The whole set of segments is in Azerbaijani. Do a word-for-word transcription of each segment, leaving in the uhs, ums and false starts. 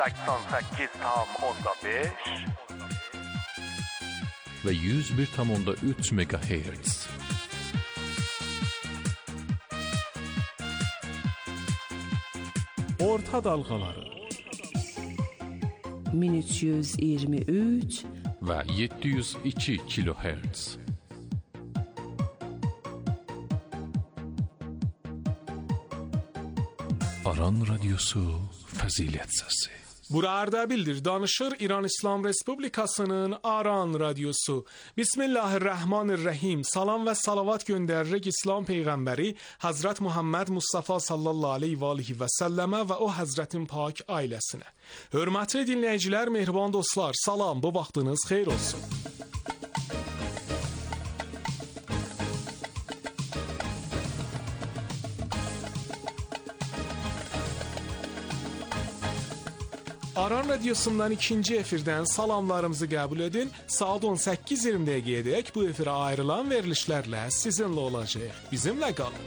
səksən səkkiz tam onda beş ve yüz bir tam onda üç megahertz. Orta dalgaları min üç yüz iyirmi üç ve yedi yüz iki kilohertz. Aran Radyosu Fazilet Sesi. Burada bildir danışır İran İslam Respublikasının Aran Radyosu. Bismillahirrahmanirrahim. Salam ve salavat gönderirik İslam Peyğəmbəri Hazret Muhammed Mustafa sallallahu aleyhi ve aleyhi ve selleme ve o Hazretin pak ailəsinə. Hörmətli dinləyicilər, mehriban dostlar, salam, bu vaxtınız xeyir olsun. Aran Radyosu'ndan ikinci efirden salamlarımızı kabul edin. Saat on səkkiz iyirmi dəqiqəyədək bu efirə ayrılan verilişlərlə sizinle olacaq. Bizimle qalın.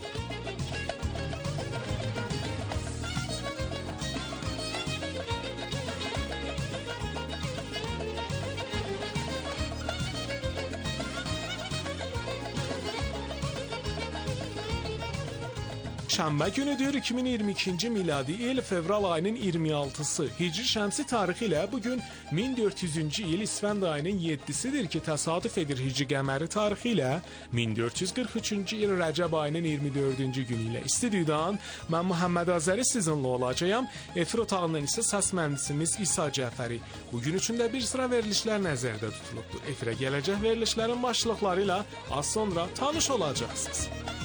Şənbə günüdür, iki min iyirmi ikinci miladi il fevral ayının iyirmi altısı. Hicri şəmsi tarixi ilə bugün min dörd yüzüncü il İsfənd ayının yeddisidir ki, təsadüf edir Hicri qəməri tarixi ilə min dörd yüz qırx üçüncü il Rəcəb ayının iyirmi dördüncü günü ilə. İstudiyudan mən Muhammed Azəri sizinle olacağım. Efir otağından isə səs mühəndisimiz İsa Cəfəri. Bugün üçün də bir sıra verilişlər nəzərdə tutulubdur. Efirə gələcək verilişlərin başlıqları ilə az sonra tanış olacaqsınız.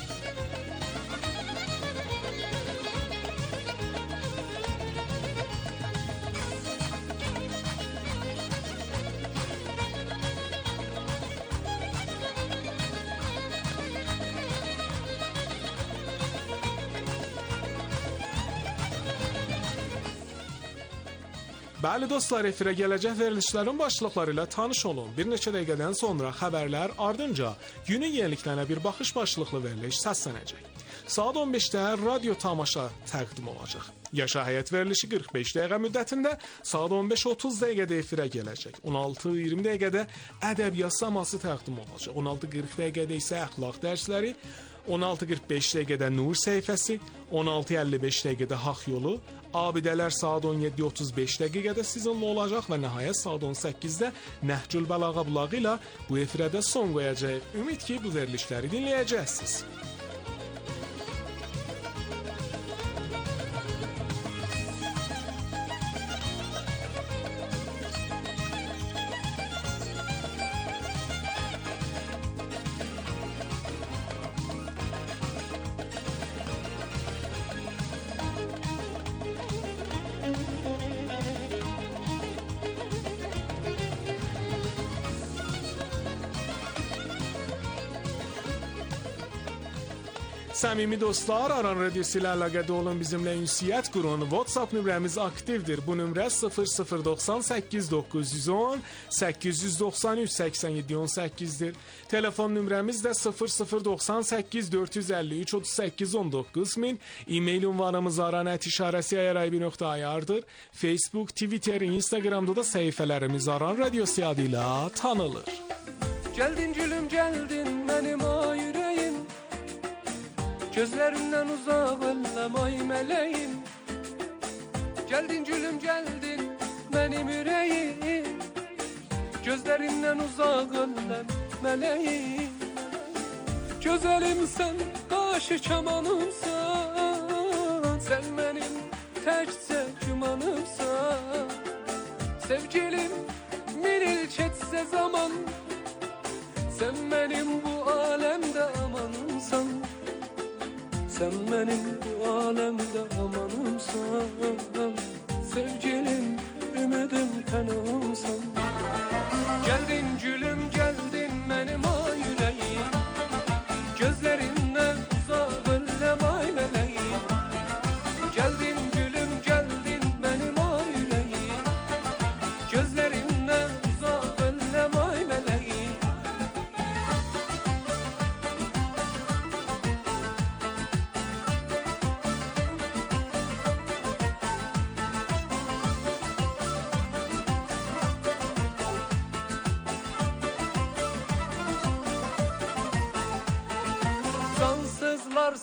Bəli dostlar, efirə gələcək verilişlərin başlıqları ilə tanış olun. Bir neçə dəqiqədən sonra xəbərlər, ardınca günün yeniliklərinə bir baxış başlıqlı veriliş səslənəcək. Saat on beşdə radyo tamaşa təqdim olacaq. Yaşa həyat verilişi qırx beş dəqiqə müddətində saat on beş otuz dəqiqədə efirə gələcək. on altı iyirmi dəqiqədə ədəbiyyat saması təqdim olacaq. on altı qırx dəqiqədə isə əxlaq dərsləri, on altı qırx beş dəqiqədə Nur səhifəsi, on altı əlli beş dəqiqədə Haqq yolu, abidələr saat on yeddi otuz beş dəqiqədə sizinlə olacaq və nəhayət saat on səkkizdə Nəhcül Bəlağa bulağı ilə bu efirədə son qoyacaq. Ümid ki, bu verilişləri dinləyəcəksiniz. Səmimi dostlar, Aran Radyosu ilə əlaqədə olun, bizimlə ünsiyyət qurun. WhatsApp nömrəmiz aktivdir. Bu nömrə sıfır sıfır doxsan səkkiz doqquz yüz on səkkiz yüz doxsan üç səksən yeddi on səkkizdir. Telefon nömrəmiz də sıfır sıfır doxsan səkkiz dörd yüz əlli üç otuz səkkiz on doqquz min. E-mail ünvanımız aranət işarəsi ayaraybi nöqtə ayardır. Facebook, Twitter, Instagramda da səhifələrimiz Aran Radyosu adı ilə tanınır. Gəldin gülüm, gəldin mənim ay ürəyim, gözlərimdən uzaq ələm ay mələyim. Gəldin gülüm, gəldin mənim ürəyim, gözlərimdən uzaq ələm mələyim. Gözəlimsən, qaşı kamanımsan, sən mənim təkcə gümanımsan. Sevgilim, min il keçsə zaman, sən mənim bu aləmdə amanımsan. Sen benim bu alemde amanımsan, sevgilim, ümidim, kanımsan. Geldin gülüm, geldin benim ay yüreğim, gözlerinden uzak ellem ay meleğim. Geldin gülüm, geldin benim ay yüreğim, gözlerinden uzak ellem ay meleğim.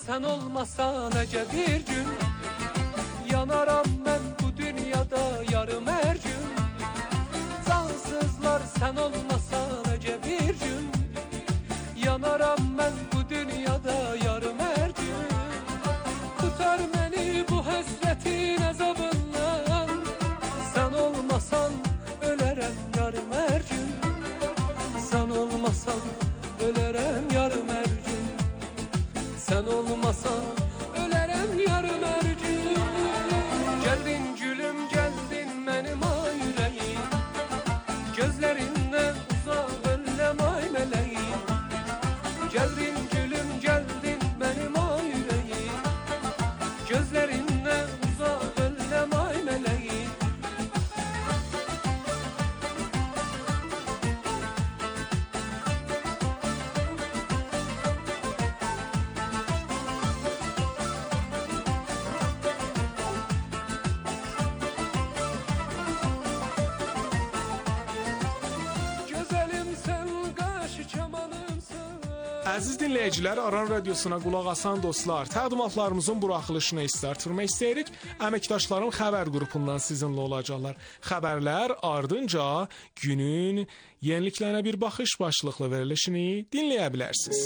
sen olmasan ece bir gün. Yanaram ben bu dünyada yarım her gün. Cansızlar sen olmasan ece bir gün. Yanaram ben bu dünyada yarım her gün. Tutar beni bu hasretin azabından. Sen olmasan ölerem yarım her gün. Sen olmasan ölerem yarım her gün. Sen olmasan ölerem yarım her gün. Geldin gülüm geldin benim ay yüreğim. Gözlerinden uzak önlem ay meleğim. Geldin gülüm geldin benim ay yüreğim. Gözlerinden uzak önlem ay meleğim. Əziz dinləyicilər, Aran Radiosuna qulaq asan dostlar, təqdimatlarımızın buraxılışını istartırmaq istəyirik. Əməkdaşlarım xəbər qrupundan sizinlə olacaqlar. Xəbərlər ardınca günün yeniliklərinə bir baxış başlıqlı verilişini dinləyə bilərsiniz.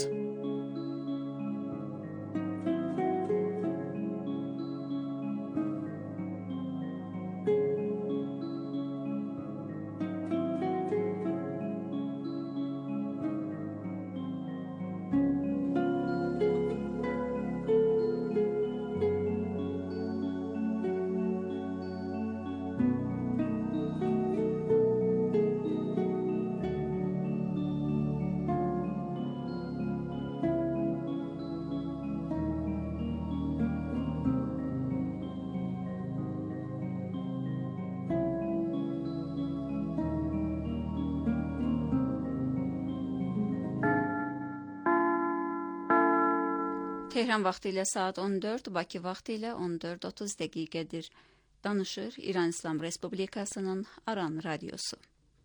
Tehran vaxtı ilə saat on dörd, Bakı vaxtı ilə on dörd otuz dəqiqədir. Danışır İran İslam Respublikasının Aran Radiosu.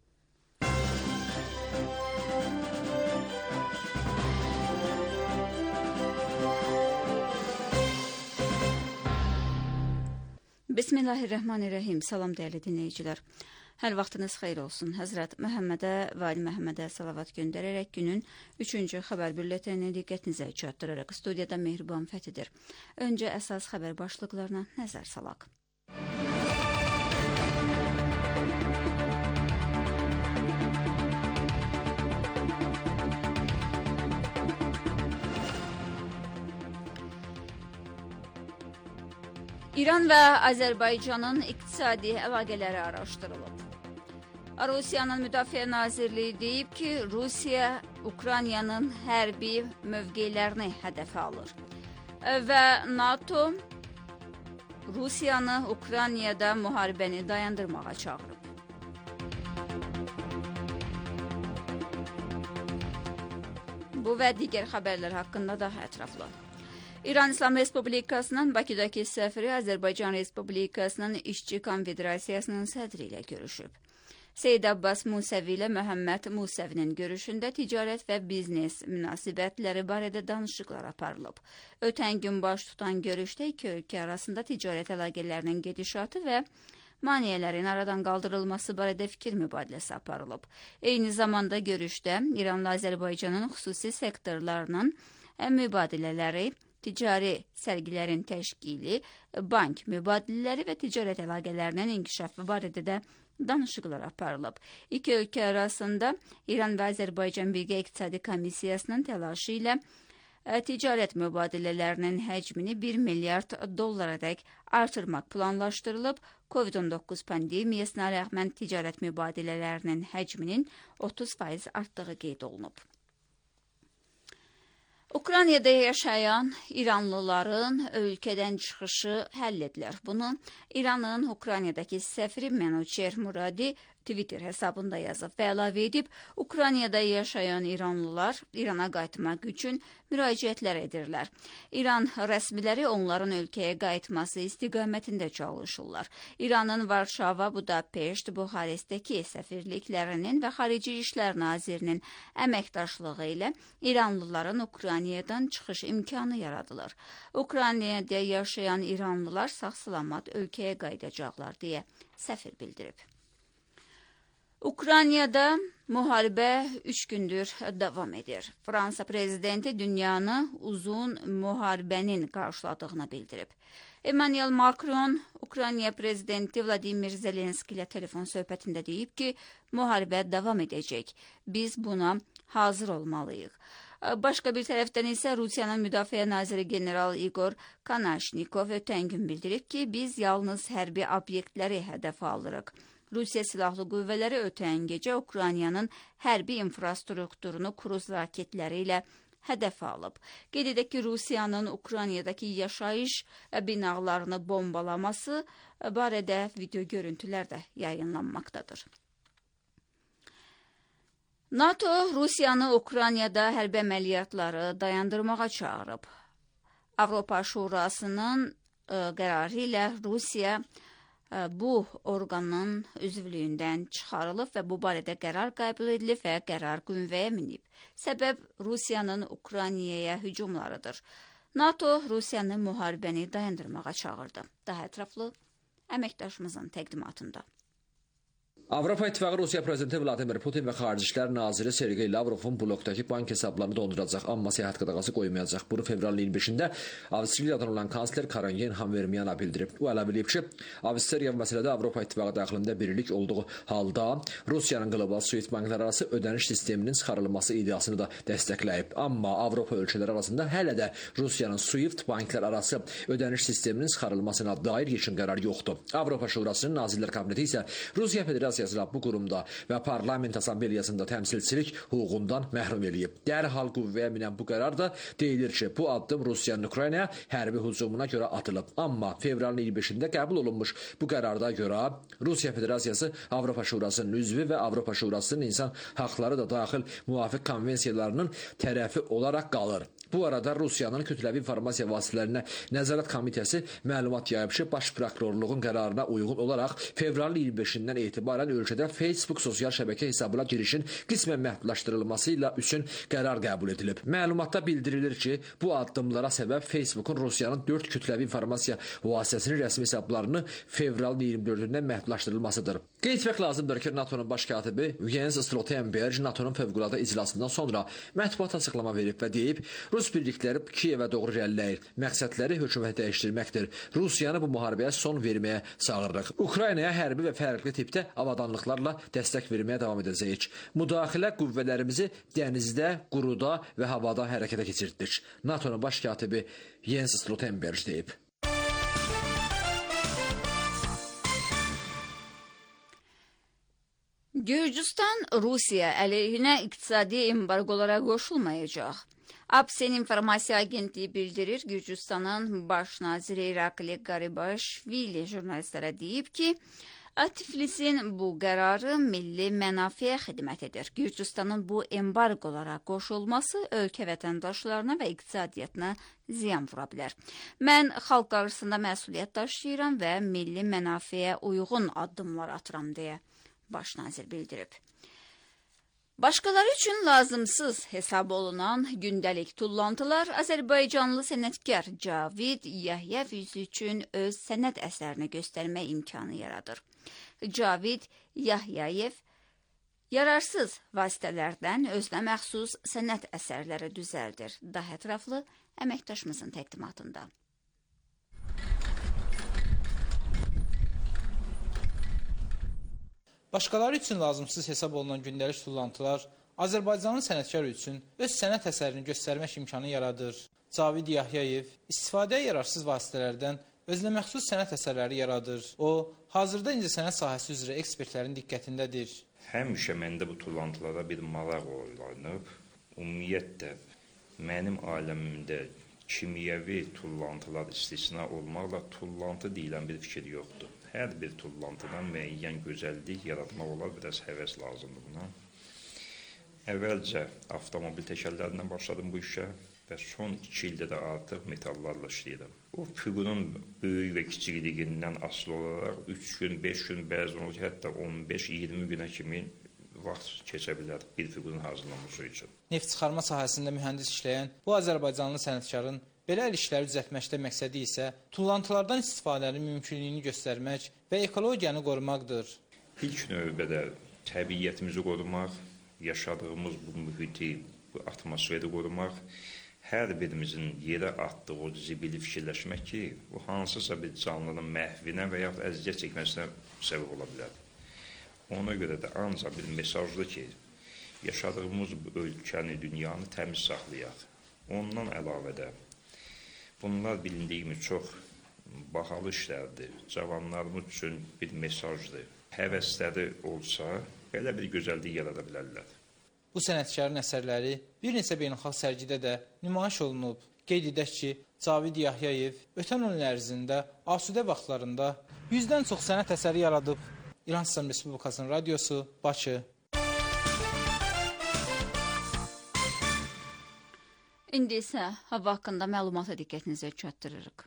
Bismillahirrahmanirrahim. Salam dəyərli dinləyicilər. Hər vaxtınız xeyir olsun. Həzrət Məhəmmədə və Ali Məhəmmədə salavat göndərərək günün üçüncü xəbər bülletenini diqqətinizə çatdıraraq studiyada Mehriban Fəthidir. Öncə əsas xəbər başlıqlarına nəzər salaq. İran və Azərbaycanın iqtisadi əlaqələri araşdırılıb. Rusiyanın Müdafiə Nazirliyi deyib ki, Rusiya Ukraynanın hərbi mövqelərini hədəfə alır və NATO Rusiyanı Ukraynada müharibəni dayandırmağa çağırıb. Bu və digər xəbərlər haqqında daha ətraflı. İran İslam Respublikasının Bakıdakı səfiri Azərbaycan Respublikasının İşçi Konfederasiyasının sədri ilə görüşüb. Seyid Abbas Musevi ilə Məhəmməd Musevinin görüşündə ticarət və biznes münasibətləri barədə danışıqlar aparılıb. Ötən gün baş tutan görüşdə iki ölkə arasında ticarət əlaqələrinin gedişatı və maniyələrin aradan qaldırılması barədə fikir mübadiləsi aparılıb. Eyni zamanda görüşdə İranla Azərbaycanın xüsusi sektorlarının mübadilələri, ticari sərgilərin təşkili, bank mübadilələri və ticarət əlaqələrinin inkişafı barədə də danışıqlar aparılıb. İki ölkə arasında İran və Azərbaycan Birgə İqtisadi Komissiyasının təlaşı ilə ticarət mübadilələrinin həcmini bir milyard dollara dək artırmaq planlaşdırılıb. Covid on doqquz pandemiyasına rəğmən ticarət mübadilələrinin həcminin otuz faiz artdığı qeyd olunub. Ukraynada yaşayan İranlıların ölkədən çıxışı həll edilir. Bunu İranın Ukraynadakı səfiri Mənuçer Muradi Twitter hesabında yazıb və əlavə edib, Ukraynada yaşayan İranlılar İrana qayıtmaq üçün müraciətlər edirlər. İran rəsmiləri onların ölkəyə qayıtması istiqamətində çalışırlar. İranın Varşava, Budapeşt, Buxarestdəki səfirliklərinin və Xarici İşlər Nazirinin əməkdaşlığı ilə İranlıların Ukraynadan çıxış imkanı yaradılır. Ukraynada yaşayan İranlılar sağ-salamat ölkəyə qayıdacaqlar deyə səfir bildirib. Ukraynada müharibə üç gündür davam edir. Fransa prezidenti dünyanı uzun müharibənin qarşıladığını bildirib. Emmanuel Macron, Ukrayna prezidenti Vladimir Zelenski ilə telefon söhbətində deyib ki, müharibə davam edəcək. Biz buna hazır olmalıyıq. Başqa bir tərəfdən isə Rusiyanın Müdafiə Naziri General Igor Kanaşnikov ötən gün bildirib ki, biz yalnız hərbi obyektləri hədəfə alırıq. Rusiya Silahlı Qüvvələri ötən gecə Ukraynanın hərbi infrastrukturunu kruz raketləri ilə hədəfə alıb. Qeyd edək ki, Rusiyanın Ukraynadakı yaşayış binalarını bombalaması barədə video görüntülər də yayınlanmaqdadır. NATO Rusiyanı Ukraynada hərbi əməliyyatları dayandırmağa çağırıb. Avropa Şurasının qərarı ilə Rusiya bu orqanın üzvlüyündən çıxarılıb və bu barədə qərar qəbul edilib və qərar qüvvəyə minib. Səbəb Rusiyanın Ukraynaya hücumlarıdır. NATO Rusiyanı müharibəni dayandırmağa çağırdı. Daha ətraflı əməkdaşımızın təqdimatında. Avropa İttifaqı Rusiya prezidenti Vladimir Putin və Xarici İşlər naziri Sergey Lavrovun blokdakı bank hesablarını donduracaq, amma səyahət qadağası qoymayacaq. Bunu fevralın iyirmi beşində Avstriyadan olan kansler Karin Yenhamvermiyana bildirib. O əlavə edib ki, Avstriya məsələdə Avropa İttifaqı daxilində birlik olduğu halda Rusiyanın qlobal SWIFT banklar arası ödəniş sisteminin çıxarılması iddiasını da dəstəkləyib. Amma Avropa ölkələri arasında hələ də Rusiyanın SWIFT banklar arası ödəniş sisteminin çıxarılmasına dair yekun qərar yoxdur. Avropa Şurasının Nazirlər Kabineti isə Rusiya Federasiyası bu qurumda və parlament assambleyasında təmsilçilik hüququndan məhrum eləyib. Dərhal qüvvəyə minən bu qərar da deyilir ki, bu addım Rusiyanın Ukraynaya hərbi hücumuna görə atılıb. Amma fevralın iyirmi beşində qəbul olunmuş bu qərarda görə Rusiya Federasiyası Avropa Şurasının üzvü və Avropa Şurasının insan haqları da daxil müvafiq konvensiyalarının tərəfi olaraq qalır. Bu arada Rusiyanın kütləvi informasiya vasitələrinə Nəzarət Komitəsi məlumat yayıb ki, Baş Prokurorluğun qərarına uyğun olaraq fevralın iyirmi beşindən etibarən ölkədə Facebook sosial şəbəkə hesabına girişin qismən məhdudlaşdırılması ilə üçün qərar qəbul edilib. Məlumatda bildirilir ki, bu addımlara səbəb Facebookun Rusiyanın dörd kütləvi informasiya vasitəsinin rəsmi hesablarını fevralın iyirmi dördündən məhdudlaşdırılmasıdır. Qeyd etmək lazımdır ki, NATO'nun baş katibi Jens Stoltenberg NATO'nun fövqəladə iclasından sonra mətbuat açıqlama verib və deyib, Rus birlikləri Kiyevə doğru irəliləyir. Məqsədləri hökuməti dəyişdirməkdir. Rusiyanı bu müharibəyə son verməyə çağırırıq. Ukraynaya hərbi və fərqli tipdə avadanlıqlarla dəstək verməyə davam edəcəyik. Müdaxilə qüvvələrimizi dənizdə, quruda və havada hərəkətə keçirdik. NATO'nun baş katibi Jens Stoltenberg deyib. Gürcüstan Rusiya əleyhinə iqtisadi embargolara qoşulmayacaq. APSEN informasiya agentliyi bildirir, Gürcüstanın baş naziri İrakli Qaribaşvili jurnalistlərə deyib ki, Tiflisin bu qərarı milli mənafiyə xidmət edir. Gürcüstanın bu embargolara qoşulması ölkə vətəndaşlarına və iqtisadiyyatına ziyan vura bilər. Mən xalq qarşısında məsuliyyət daşıyıram və milli mənafiyə uyğun addımlar atıram deyə baş nazir bildirib. Başqaları üçün lazımsız hesab olunan gündəlik tullantılar Azərbaycanlı sənətkar Cavid Yahyayev üçün öz sənət əsərini göstərmə imkanı yaradır. Cavid Yahyayev yararsız vasitələrdən özünə məxsus sənət əsərləri düzəldir. Daha ətraflı əməkdaşımızın təqdimatında. Başqaları üçün lazımsız hesab olunan gündəlik tullantılar Azərbaycanlı sənətkar üçün öz sənət əsərini göstərmək imkanı yaradır. Cavid Yahyayev istifadəyə yararsız vasitələrdən özünə məxsus sənət əsərləri yaradır. O, hazırda incəsənət sahəsi üzrə ekspertlərin diqqətindədir. Həmişə məndə bu tullantılara bir maraq oynanıb. Ümumiyyətlə, mənim aləmimdə kimyəvi tullantılar istisna olmaqla tullantı deyilən bir fikir yoxdur. Hər bir tullantıdan müəyyən gözəllik yaratmaq olar, biraz həvəs lazımdır buna. Əvvəlcə avtomobil təkərlərindən başladım bu işə və son iki ildə də artıq metallarla işləyirəm. O füqunun böyük və kiçikliyindən asılı olaraq üç gün, beş gün, bəzən olur ki, hətta on beş iyirmi günə kimi vaxt keçə bilər bir füqunun hazırlanması üçün. Neft çıxarma sahəsində mühəndis işləyən bu Azərbaycanlı sənətkarın belə el işləri düzəltməkdə məqsədi isə tullantılardan istifadənin mümkünlüyünü göstərmək və ekologiyanı qorumaqdır. İlk növbədə təbiətimizi qorumaq, yaşadığımız bu mühiti, bu atmosferi qorumaq, hər birimizin yerə atdığı o zibili fikirləşmək ki, bu hansısa bir canlının məhvinə və yaxud əziyyət çəkməsinə səbəb ola bilər. Ona görə də ancaq bir mesajdır ki, yaşadığımız bu ölkəni, dünyanı təmiz saxlayaq. Ondan əlavə də bunlar bilindiyi kimi çox bahalı işlərdir. Cavanlarımız üçün bir mesajdır. Həvəsləri olsa, belə bir gözəllik yarada bilərlər. Bu sənətkarın əsərləri bir neçə beynəlxalq sərgidə də nümayiş olunub. Qeyd edək ki, Cavid Yahyayev ötən il ərzində asudə vaxtlarında yüzdən çox sənət əsəri yaradıb. İran İslam Respublikasının radiosu, Bakı. İndi isə hava haqqında məlumata diqqətinizə çatdırırıq.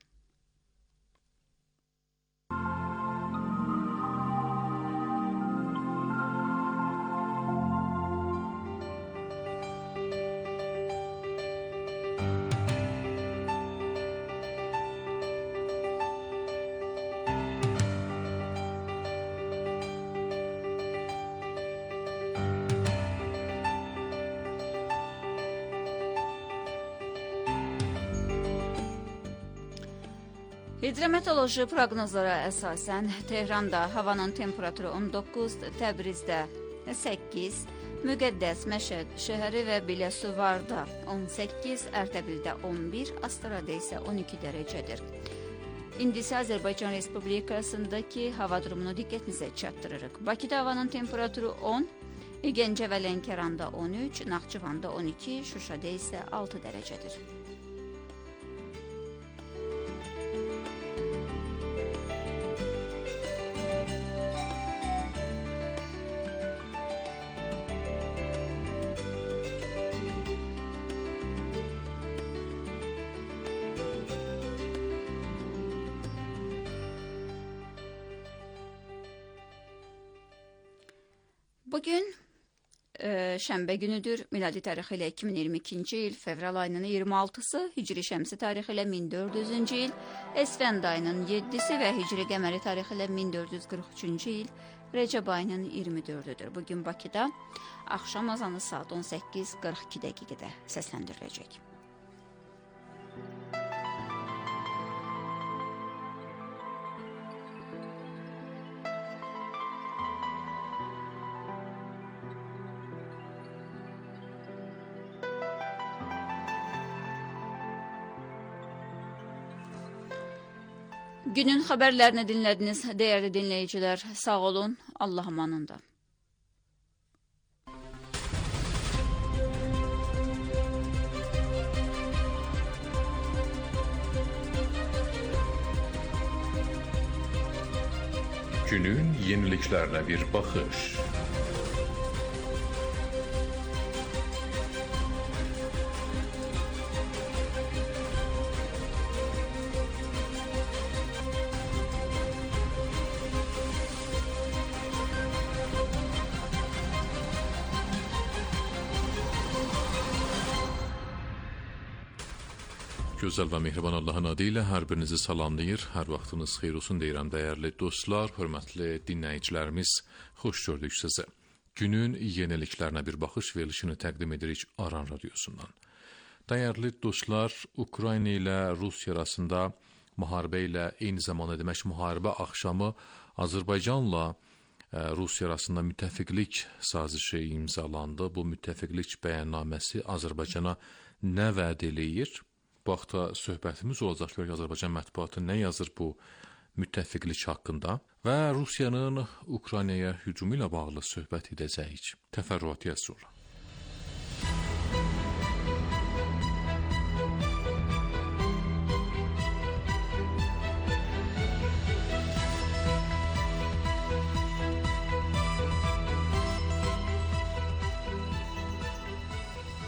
Hidrometeoroloji proqnozlara əsasən Tehranda havanın temperaturu on doqquz, Təbrizdə səkkiz, Müqəddəs Məşəd şəhəri və Biləsuvarda on səkkiz, Ərdəbildə on bir, Astarada isə on iki dərəcədir. İndi isə Azərbaycan Respublikasındakı hava durumunu diqqətinizə çatdırırıq. Bakıda havanın temperaturu on, Gəncə və Lənkəranda on üç, Naxçıvanda on iki, Şuşada isə altı dərəcədir. Bugün e, şənbə günüdür. Miladi tarixi ilə iki min iyirmi ikinci il fevral ayının iyirmi altısı, Hicri şəmsi tarixi ilə min dörd yüzüncü il, Esfənd ayının yeddisi və Hicri qəməri tarixi ilə min dörd yüz qırx üçüncü il, Rəcəb ayının iyirmi dördüdür. Bugün Bakıda axşam azanı saat on səkkiz qırx iki dəqiqədə səsləndiriləcək. Günün xəbərlərini dinlədiniz, dəyərli dinləyicilər. Sağ olun, Allah amanında. Günün yeniliklərine bir baxış. Gözəl və mehriban Allahın adı ilə hər birinizi salamlayır. Hər vaxtınız xeyir olsun deyirəm, dəyərli dostlar, hörmətli dinləyicilərimiz, xoş gördük sizi. Günün yeniliklərinə bir baxış verilişini təqdim edirik Aran radiosundan. Dəyərli dostlar, Ukrayna ilə Rusiya arasında müharibə ilə eyni zamanda demək müharibə axşamı Azərbaycanla Rusiya arasında müttəfiqlik sazişi imzalandı. Bu müttəfiqlik bəyannaməsi Azərbaycana nə vəd eləyir? Bu haqda söhbətimiz olacaq ki, Azərbaycan mətbuatı nə yazır bu müttəfiqlik haqqında və Rusiyanın Ukraynaya hücumu ilə bağlı söhbət edəcəyik. Təfərrüatı sonra.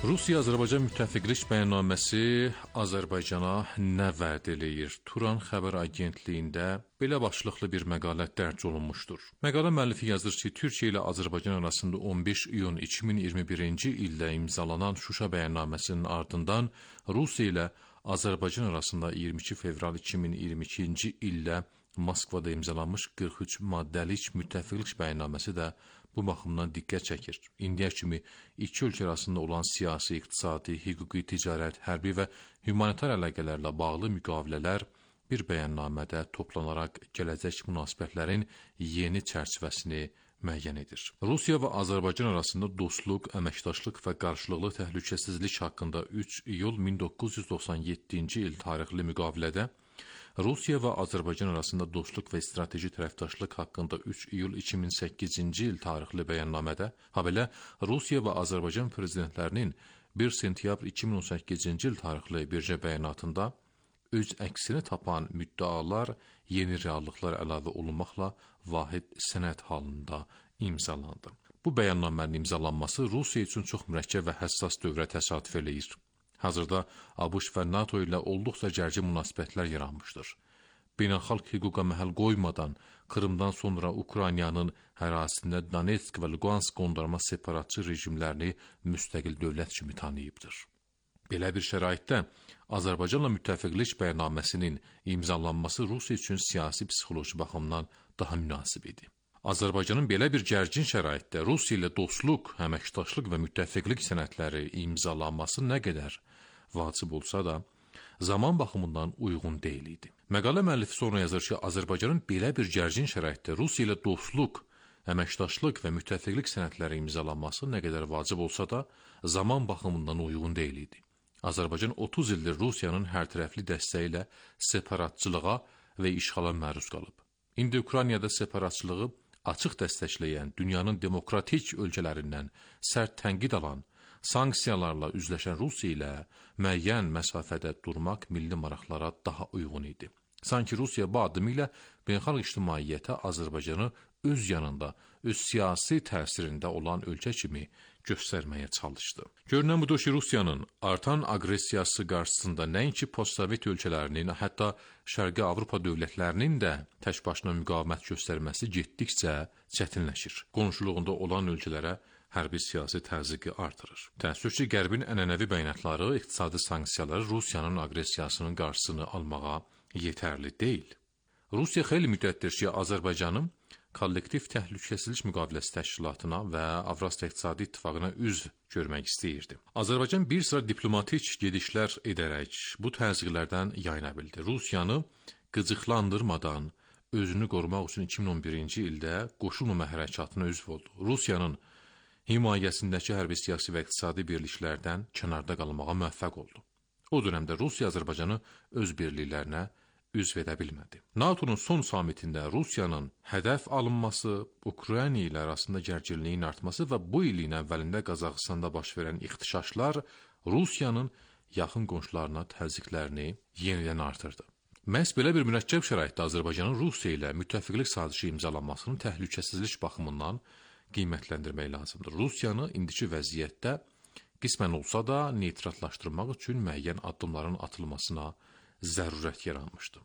Rusiya-Azərbaycan müttəfiqlik bəyannaməsi Azərbaycana nə vəd eləyir? Turan xəbər agentliyində belə başlıqlı bir məqalə dərc olunmuşdur. Məqalə müəllifi yazır ki, Türkiyə ilə Azərbaycan arasında on beş iyun iki min iyirmi birinci ildə imzalanan Şuşa bəyannaməsinin ardından Rusiya ilə Azərbaycan arasında iyirmi iki fevral iki min iyirmi ikinci ildə Moskvada imzalanmış qırx üç maddəlik müttəfiqlik bəyannaməsi də bu baxımdan diqqət çəkir. İndiyə kimi iki ölkə arasında olan siyasi, iqtisadi, hüquqi, ticarət, hərbi və humanitar əlaqələrlə bağlı müqavilələr bir bəyannamədə toplanaraq gələcək münasibətlərin yeni çərçivəsini müəyyən edir. Rusiya və Azərbaycan arasında dostluq, əməkdaşlıq və qarşılıqlı təhlükəsizlik haqqında üç iyul min doqquz yüz doxsan yeddinci il tarixli müqavilədə, Rusiya və Azərbaycan arasında dostluq və strateji tərəfdaşlıq haqqında üç iyul iki min səkkizinci il tarixli bəyannamədə, habelə Rusiya və Azərbaycan prezidentlərinin bir sentyabr iki min on səkkizinci il tarixli birgə bəyanatında öz əksini tapan müddaalar yeni reallıqlar əlavə olunmaqla vahid sənəd halında imzalandı. Bu bəyannamənin imzalanması Rusiya üçün çox mürəkkəb və həssas dövrə təsadüf eləyir. Hazırda ABŞ və NATO ilə olduqca gərgin münasibətlər yaranmışdır. Beynəlxalq hüquqa məhəl qoymadan Krımdan sonra Ukraynanın ərazisində Donetsk və Lugansk qondarma separatçı rejimlərini müstəqil dövlət kimi tanıyıbdır. Belə bir şəraitdə Azərbaycanla müttəfiqlik bəyannaməsinin imzalanması Rusiya üçün siyasi psixoloji baxımdan daha münasib idi. Azərbaycanın belə bir gərgin şəraitdə Rusiya ilə dostluq, əməkdaşlıq və müttəfiqlik sənədləri imzalanması nə qədər vacib olsa da, zaman baxımından uyğun deyil idi. Məqalə müəllifi sonra yazır ki, Azərbaycanın belə bir gərgin şəraitdə Rusiya ilə dostluq, əməkdaşlıq və müttəfiqlik sənədləri imzalanması nə qədər vacib olsa da, zaman baxımından uyğun deyil idi. Azərbaycan otuz ildir Rusiyanın hərtərəfli dəstəyi ilə separatçılığa və işğala məruz qalıb. İndi Ukraynada separatçılığı açıq dəstəkləyən, dünyanın demokratik ölkələrindən sərt tənqid alan, sanksiyalarla üzləşən Rusiya ilə müəyyən məsafədə durmaq milli maraqlara daha uyğun idi. Sanki Rusiya bu addımı ilə beynəlxalq ictimaiyyətə Azərbaycanı öz yanında, öz siyasi təsirində olan ölkə kimi göstərməyə çalışdı. Görünən budur ki, Rusiyanın artan aqressiyası qarşısında nəinki postsovet ölkələrinin, hətta Şərqi Avropa dövlətlərinin də tək başına müqavimət göstərməsi getdikcə çətinləşir. Qonşuluğunda olan ölkələrə hərbi siyasi təzyiqi artırır. Təəssüf ki, Qərbin ənənəvi bəyanatları, iqtisadi sanksiyaları Rusiyanın aqressiyasının qarşısını almağa yetərli deyil. Rusiya xeyli müddətdir ki, Azərbaycanın kollektiv təhlükəsizlik müqaviləsi təşkilatına və Avrasiya İqtisadi İttifaqına üzv görmək istəyirdi. Azərbaycan bir sıra diplomatik gedişlər edərək bu təzyiqlərdən yayına bildi. Rusiyanı qıcıqlandırmadan özünü qorumaq üçün iki min on birinci ildə qoşulmama hərəkatına üzv oldu. Rusiyanın himayəsindəki hərbi siyasi və iqtisadi birliklərdən kənarda qalmağa müvəffəq oldu. O dövrdə Rusiya Azərbaycanı öz birliklərinə üzv edə bilmədi. NATO'nun son samitində Rusiyanın hədəf alınması, Ukrayna ilə arasında gərginliyin artması və bu ilin əvvəlində Qazaxıstanda baş verən ixtişaşlar Rusiyanın yaxın qonşularına təzyiqlərini yenidən artırdı. Məhz belə bir mürəkkəb şəraitdə Azərbaycanın Rusiya ilə müttəfiqlik sazişi imzalanmasının təhlükəsizlik baxımından qiymətləndirmək lazımdır. Rusiyanı indiki vəziyyətdə qismən olsa da neytrallaşdırmaq üçün müəyyən addımların atılmasına zərurət yaranmışdı.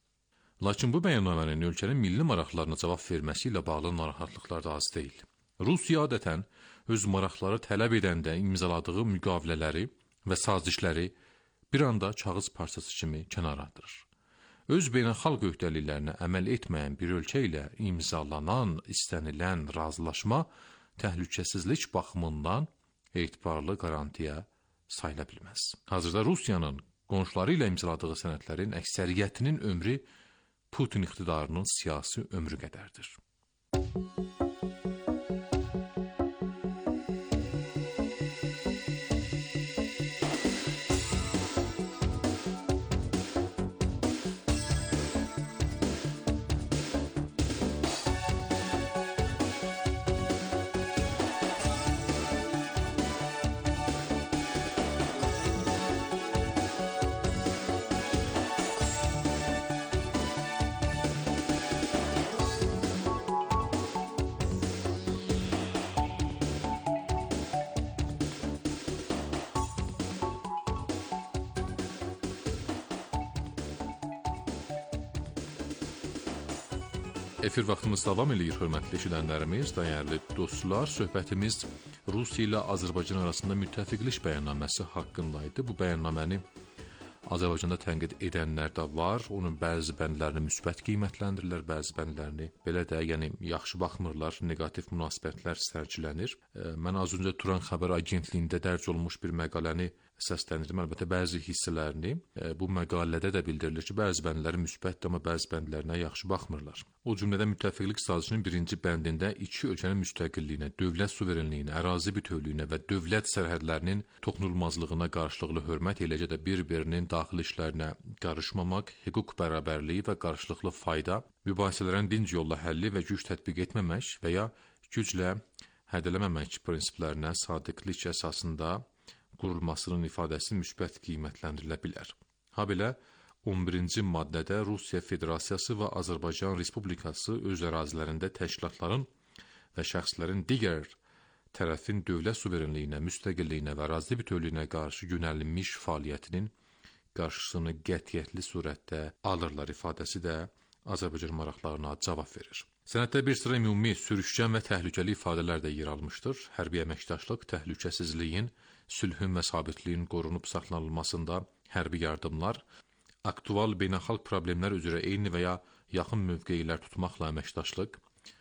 Lakin bu bəyannamənin ölkənin milli maraqlarına cavab verməsi ilə bağlı narahatlıqlar da az deyil. Rusiya adətən öz maraqları tələb edəndə imzaladığı müqavilələri və sazişləri bir anda kağız parçası kimi kənara atır. Öz beynəlxalq öhdəliklərinə əməl etməyən bir ölkə ilə imzalanan, istənilən razılaşma təhlükəsizlik baxımından etibarlı qarantiya sayıla bilməz. Hazırda Rusiyanın qonşuları ilə imzaladığı sənədlərin əksəriyyətinin ömrü Putin iqtidarının siyasi ömrü qədərdir. Efir vaxtımız davam edir, hörmətli eşidənlərimiz, dəyərli dostlar. Söhbətimiz Rusiya ilə Azərbaycan arasında müttəfiqlik bəyannaməsi haqqında idi. Bu bəyannaməni Azərbaycanda tənqid edənlər də var. Onun bəzi bəndlərini müsbət qiymətləndirirlər, bəzi bəndlərini belə də, yəni yaxşı baxmırlar, neqativ münasibətlər sərgilənir. Mən az öncə Turan xəbər agentliyində dərc olmuş bir məqaləni səsləndirdim, əlbəttə bəzi hissələrini. Bu məqalədə də bildirilir ki, bəzi bəndləri müsbətdir, amma bəzi bəndlərinə yaxşı baxmırlar. O cümlədən müttəfiqlik sazişinin birinci bəndində iki ölkənin müstəqilliyinə, dövlət suverenliyinə, ərazi bütövlüyünə və dövlət sərhədlərinin toxunulmazlığına qarşılıqlı hörmət, eləcə də bir-birinin daxili işlərinə qarışmamaq, hüquq bərabərliyi və qarşılıqlı fayda, mübahisələrin dinc yolla həlli və güc tətbiq etməmək və ya güclə hədələməmək prinsiplərinə sadiqlik əsasında qurulmasının ifadəsi müsbət qiymətləndirilə bilər. Habelə on birinci maddədə Rusiya Federasiyası və Azərbaycan Respublikası öz ərazilərində təşkilatların və şəxslərin digər tərəfin dövlət suverenliyinə, müstəqilliyinə və ərazi bütövlüyünə qarşı yönəlmiş fəaliyyətinin qarşısını qətiyyətli surətdə alırlar ifadəsi də Azərbaycan maraqlarına cavab verir. Sənəddə bir sıra ümumi, sürüşkən və təhlükəli ifadələr də yer almışdır. Hərbi əməkdaşlıq, təhlükəsizliyin, sülhün və sabitliyin qorunub saxlanılmasında hərbi yardımlar, aktual beynəlxalq problemlər üzrə eyni və ya yaxın mövqeylər tutmaqla əməkdaşlıq,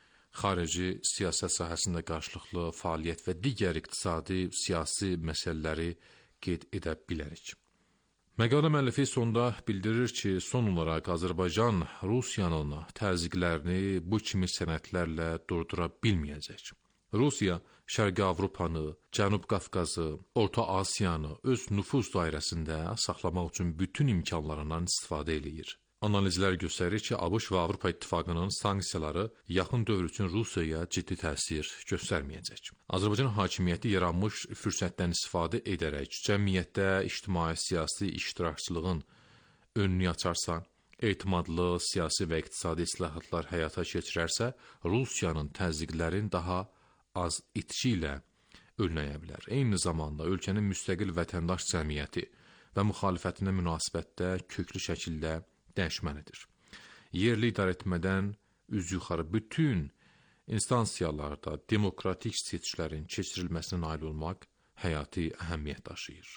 xarici siyasət sahəsində qarşılıqlı fəaliyyət və digər iqtisadi, siyasi məsələləri qeyd edə bilərik. Məqalə müəllifi sonda bildirir ki, son olaraq Azərbaycan Rusiyanın təzyiqlərini bu kimi sənədlərlə durdura bilməyəcək. Rusiya Şərqi Avropanı, Cənub Qafqazı, Orta Asiyanı öz nüfuz dairəsində saxlamaq üçün bütün imkanlarından istifadə eləyir. Analizlər göstərir ki, ABŞ və Avropa İttifaqının sanksiyaları yaxın dövr üçün Rusiyaya ciddi təsir göstərməyəcək. Azərbaycan hakimiyyəti yaranmış fürsətdən istifadə edərək cəmiyyətdə ictimai-siyasi iştirakçılığın önünü açarsa, etimadlı siyasi və iqtisadi islahatlar həyata keçirərsə, Rusiyanın təzyiqlərin daha az itki ilə önləyə bilər. Eyni zamanda ölkənin müstəqil vətəndaş cəmiyyəti və müxalifətinə münasibətdə köklü şəkildə dəyişməlidir. Yerli idarəetmədən üz yuxarı bütün instansiyalarda demokratik seçkilərin keçirilməsinə nail olmaq həyati əhəmiyyət daşıyır.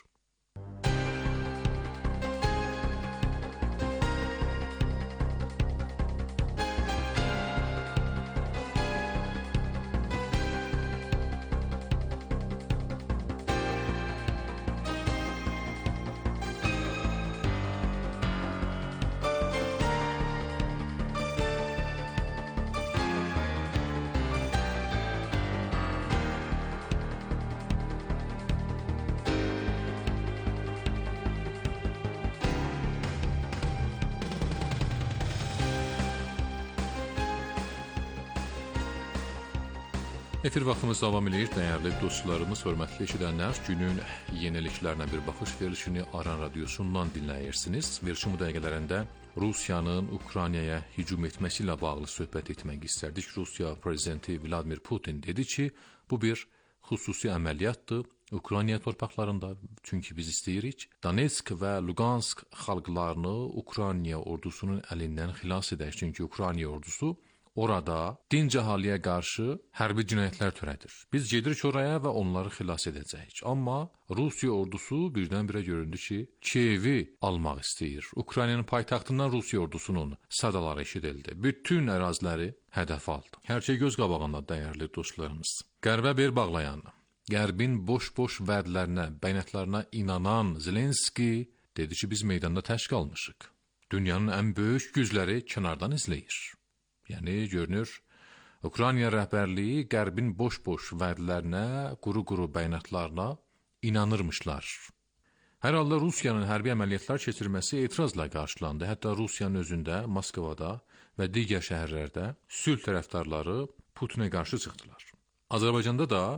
Efir vaxtımız davam edir, dəyərli dostlarımız, hörmətli eşidənlər, günün yeniliklərinə bir baxış verilişini Aran Radiosundan dinləyirsiniz. Verilişin bu dəqiqələrində Rusiyanın Ukraynaya hücum etməsi ilə bağlı söhbət etmək istərdik. Rusiya prezidenti Vladimir Putin dedi ki, bu bir xüsusi əməliyyatdır Ukrayna torpaqlarında, çünki biz istəyirik Donetsk və Lugansk xalqlarını Ukrayna ordusunun əlindən xilas edək, çünki Ukrayna ordusu orada dinc əhaliyə qarşı hərbi cinayətlər törədir. Biz gedirik oraya və onları xilas edəcəyik. Amma Rusiya ordusu birdən-birə göründü ki, Kiyevi almaq istəyir. Ukraynanın paytaxtından Rusiya ordusunun sadaları eşidildi. Bütün əraziləri hədəf aldı. Hər şey göz qabağında, dəyərli dostlarımız. Qərbə bel bağlayan, Qərbin boş-boş vədlərinə, bəyanatlarına inanan Zelenski dedi ki, biz meydanda tək qalmışıq. Dünyanın ən böyük gücləri kənardan izləyir. Yəni, görünür, Ukrayna rəhbərliyi Qərbin boş-boş vədlərinə, quru-quru bəyanatlarına inanırmışlar. Hər halda Rusiyanın hərbi əməliyyatlar keçirməsi etirazla qarşılandı. Hətta Rusiyanın özündə, Moskvada və digər şəhərlərdə sülh tərəfdarları Putinə qarşı çıxdılar. Azərbaycanda da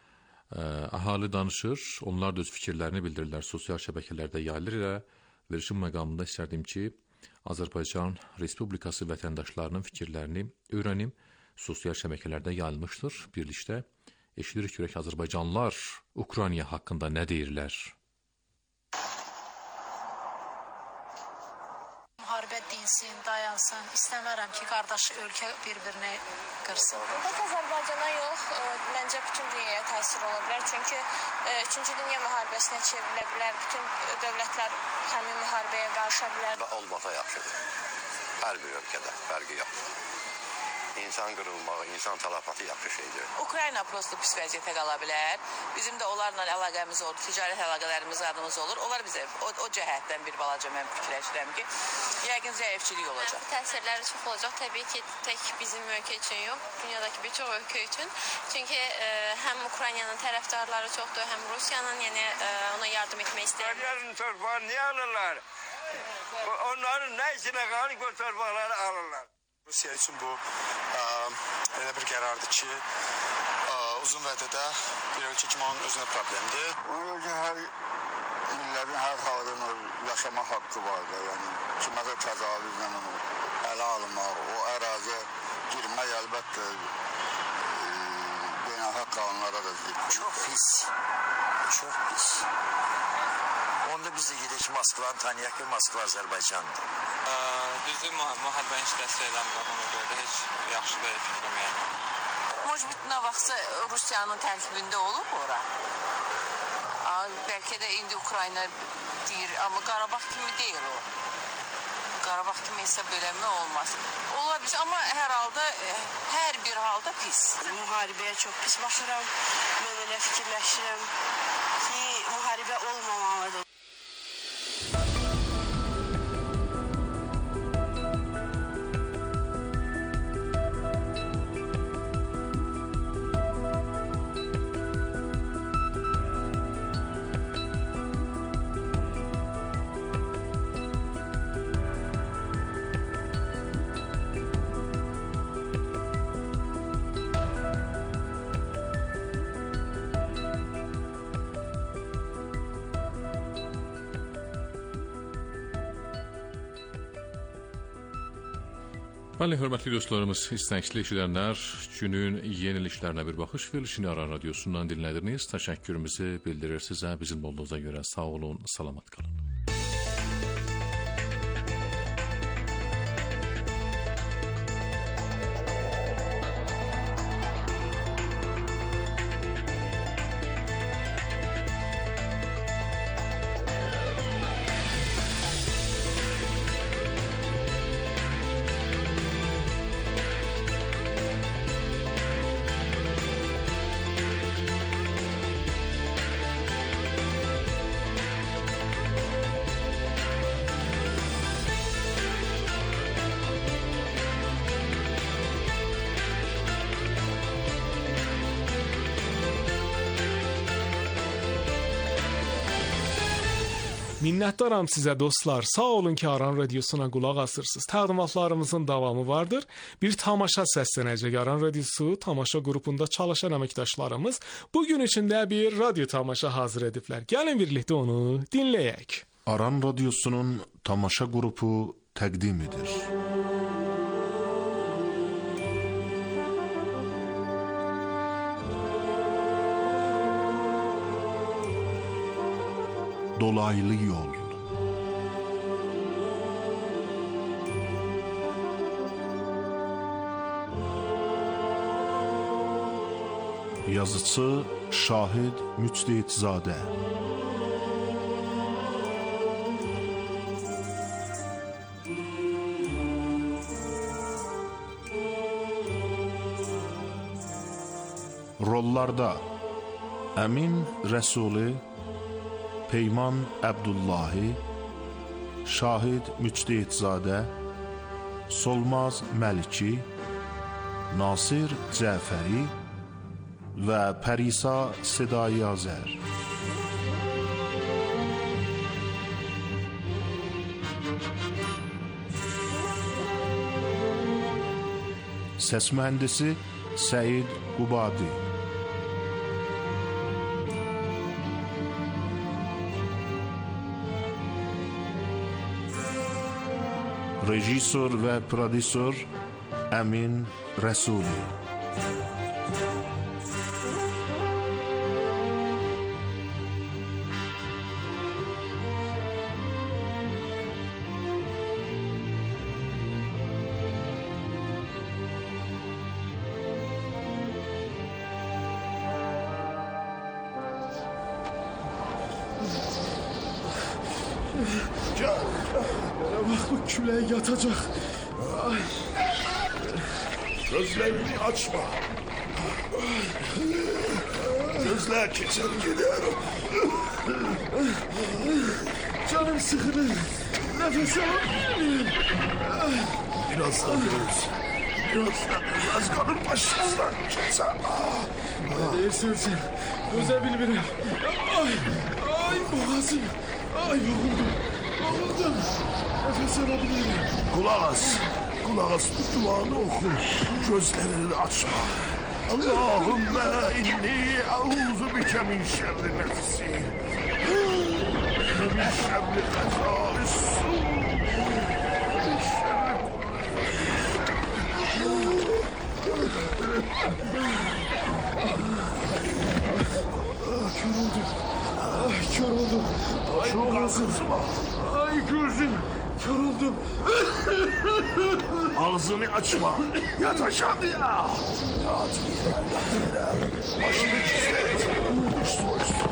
ə, əhali danışır, onlar da öz fikirlərini bildirirlər, sosial şəbəkələrdə yayılır ilə verişim məqamında istərdim ki, Azərbaycan Respublikası vətəndaşlarının fikirlərini öyrənim. Sosial şəbəkələrdə yayılmışdır. Birlikdə eşidirik görək Azərbaycanlılar Ukrayna haqqında nə deyirlər? Müharibə deyil. dinsin, dayansın. İstəmərəm ki, qardaş ölkə bir-birini qırsın. Tək Azərbaycana yox, məncə bütün dünyaya təsir ola bilər. Çünki üçüncü Dünya müharibəsinə çevrilə bilər. Bütün dövlətlər həmin müharibəyə qarışa bilər. Olmasa yaxşıdır. Hər bir ölkədə fərqi yox. İnsan qırılmağı, insan təlafatı yaxşı şeydir. Ukrayna prosto pis vəziyyətə qala bilər. Bizim də onlarla əlaqəmiz olur, ticarət əlaqələrimiz adımız olur. Onlar bizə o, o cəhətdən bir balaca mən fikirləşirəm ki, yəqin zəifçilik olacaq. Təsirləri çox olacaq. Təbii ki, tək bizim ölkə üçün yox, dünyadakı bir çox ölkə üçün. Çünki e, həm Ukraynanın tərəfdarları çoxdur, həm Rusiyanın, yəni e, ona yardım etmək istəyir. Ukraynanın torpağını niyə alırlar? Onların nə içinə qalır ki, o torpaqları alırlar. Rusiya üçün bu ə, elə bir qərardır ki, ə, uzun vədədə bir ölkə kimi onun özünə problemdir. Onun ölkə hər millətin, hər xalqın yaşamaq haqqı var da, yəni kiməsə təcavüzlə onu ələ almaq, o əraziyə girmək əlbəttə beynəlxalq qanunlara da ziddir. Çox pis, çox pis. Onda biz də gedək Moskvanı tanıyaq ki, Moskva Azərbaycandır. Düzdür, müharibəni heç dəstək eləmirlər, ona görə də heç yaxşı deyil fikrim yəni. Может быть, nə vaxtsa Rusiyanın tərkibində olub ora. Bəlkə də indi Ukrayna deyir, amma Qarabağ kimi deyil o. Qarabağ kimi hesab eləmə olmaz. Ola biz, amma hər halda, hər bir halda pis. Müharibəyə çox pis baxıram. Mən elə fikirləşirəm ki, müharibə olmamalıdır. Bəli, hörmətli dostlarımız, istəkli eşidənlər, günün yeniliklərinə bir baxış verilişini Aran Radiosundan dinlədiniz. Təşəkkürümüzü bildirir sizə. Bizim olduğunuza görə sağ olun, salamat qalın. Minnətdaram sizə dostlar. Sağ olun ki, Aran Radiosuna qulaq asırsınız. Təqdimatlarımızın davamı vardır. Bir tamaşa səslənəcək. Aran Radiosu tamaşa qrupunda çalışan əməkdaşlarımız bugün içində bir radio tamaşa hazır ediblər. Gəlin birlikdə onu dinləyək. Aran Radiosunun tamaşa qrupu təqdim edir. Dolaylı yol. Yazıcı Şahid Müctehidzadə. Rollarda Əmin Rəsuli, Peyman Əbdullahi, Şahid Müctehidzadə, Solmaz Məliki, Nasir Cəfəri və Pərisa Sedai Azər. Səs mühəndisi Səid Qubadi. Rejissor və prodüsor Əmin Rəsuli. Gel. Bak bu küleğe yatacak. Ay. Gözlerini açma. Gözler geçer gider. Canım sıkılır. Nefes alamıyorum. Biraz da göz. Biraz da biraz kanın başından geçer. Ne değilsin sen? Göze bilmiyorum. Ay, ay boğazım. Ay yoruldum. Yoruldum. Nefes alabilirim. Kulak as. Kulak as bu duanı oku. Gözlerini açma. Allahümme inni eûzu bike min şerri nefsi. Min şerri hazâis-sû. Min şerri Kör oldum. Ay kör oldum. Ay boğazım. Ay gözüm. Kör oldum. Ağzını açma. Yat aşağı ya. Yat bir yere. Yat bir yere. Başını çizlet. Üstü üstü.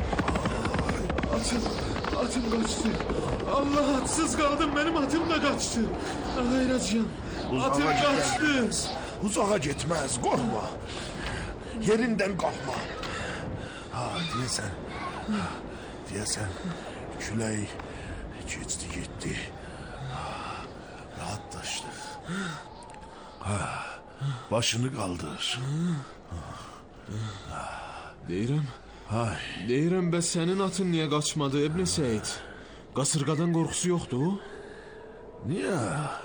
Atım. Atım kaçtı. Allah atsız kaldım. Benim atım da kaçtı. Hayır acıyam. Atım kaçtı. Uzağa gitmez. Korkma. Yerinden kalkma. Ha diyesen. Diyesen. Küley geçti gitti. Rahatlaştık. Ha, başını kaldır. Deyirəm. Ay. Deyirəm bəs sənin atın niyə qaçmadı İbn Seyid? Qasırğadan qorxusu yoxdur? Niyə?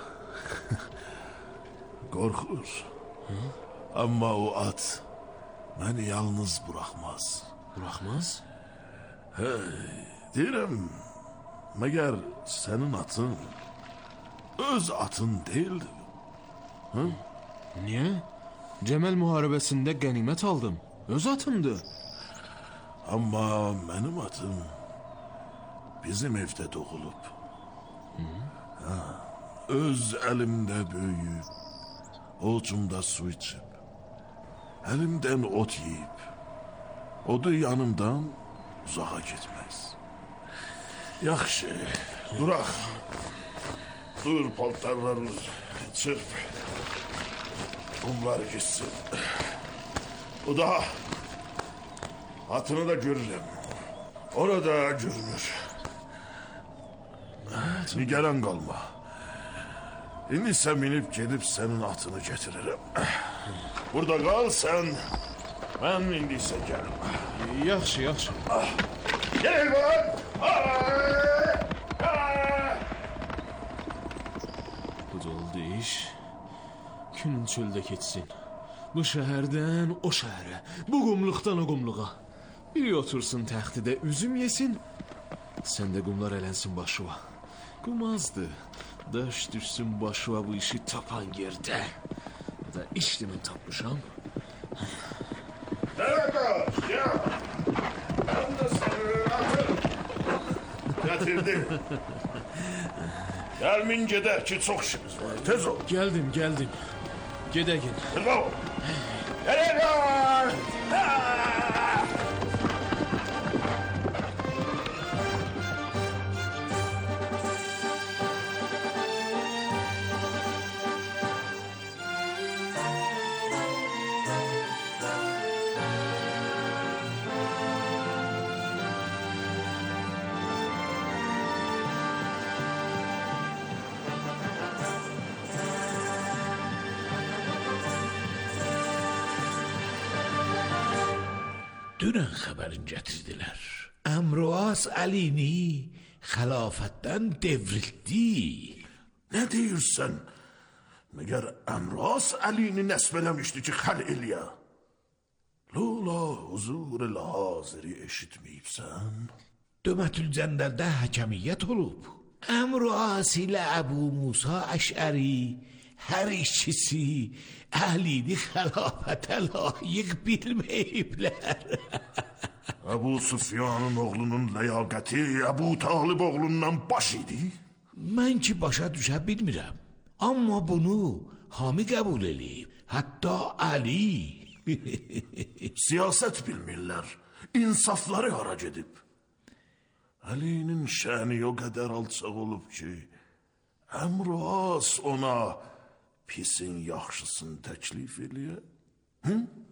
Qorxur. Amma o at məni yalnız buraxmaz. Buraxmaz? Hey, deyirəm, məgər sənin atın öz atın deyildi? Hı? Niyə? Cəməl müharibəsində qənimət aldım. Öz atımdı. Amma mənim atım bizim evdə doğulub. Ha, öz əlimdə böyüyüb, ovcumda su içib, əlimdən ot yiyib, odu yanımdan uzağa getməz. Yaxşı, duraq. Dur paltarlarını çırp. Bunlar gitsin. O da atını da görürüm. Orada görünür. Nigaran qalma. İndi sən minib gedib sənin atını getiririm. Burada qal sən. Mən indi isə gəlim. Yaxşı, yaxşı. Gəl var. Bu oldu iş. Günün çöldə keçsin. Bu şəhərdən o şəhərə, bu qumluqdan o qumluğa. Biri otursun təxtidə üzüm yesin, sən də qumlar ələnsin başıva. Qum azdı, daş düşsün başıva bu işi tapan yerdə. Bu da işlimi tapmışam. Nerede? Ya. Ben de seni atım. Getirdim. Gelmin gedər ki, çox işimiz var. Tez ol. Geldim, geldim. Gedəgin. Bravo. Geliyor. Dünən xəbərin gətirdilər. Əmruas Əlini xilafətdən devrildi. Ne deyirsən? Məgər Əmruas Əlini nəsb eləmişdi ki, xəl eləyə? Lula huzur-el haziri eşitməyibsən? Dömətül Cəndərdə həkəmiyyət olub. Əmruas ilə Əbu Musa Əşəri hər ikisi Əlini xilafətə layiq bilməyiblər. Əbu Süfyanın oğlunun ləyaqəti Əbu Talib oğlundan baş idi. Mən ki başa düşə bilmirəm. Amma bunu hamı qəbul eləyib. Hətta Əli. Siyasət bilmirlər. İnsafları hara gedib. Əlinin şəni o qədər alçaq olub ki, Əmruas ona pisin yaxşısını təklif eləyə. Hı?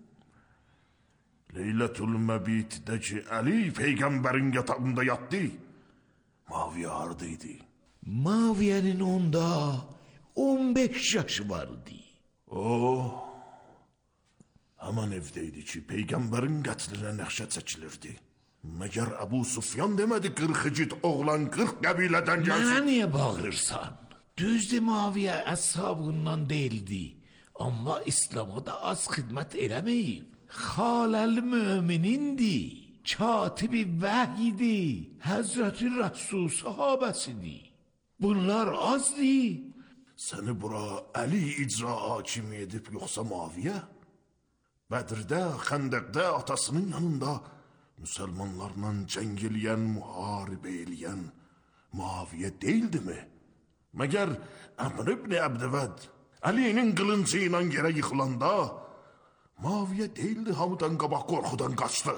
Leylətül Məbitdə ki, Əli Peyğəmbərin yatağında yatdı, Muaviyə haradaydı? Muaviye'nin onda on beş yaşı vardı. O, həman evdeydi ki, Peyğəmbərin qətlinə nəxşə çəkilirdi. Məgər Əbu Sufyan demədi qırx igid oğlan qırx qəbilədən gəlsin? Mənə niyə bağırırsan? Düzdür, Muaviyə əshabından deyildi. Amma İslam'a da az xidmət eləməyib. Xaləl müminin-di. Katibi vəhidi. Həzrəti Rəsul sahabəsidir. Bunlar azdır. Səni bura Əli icra hakimi edib yoxsa Muaviyə? Bədirdə, Xəndəqdə atasının yanında müsəlmanlarla cəng eləyən, müharibə eləyən Muaviyə deyildi mi? Məgər Əmr ibn Əbdəvəd Əlinin qılıncı ilə yerə yıxılanda Muaviyə deyildi, hamıdan qabaq qorxudan qaçdı.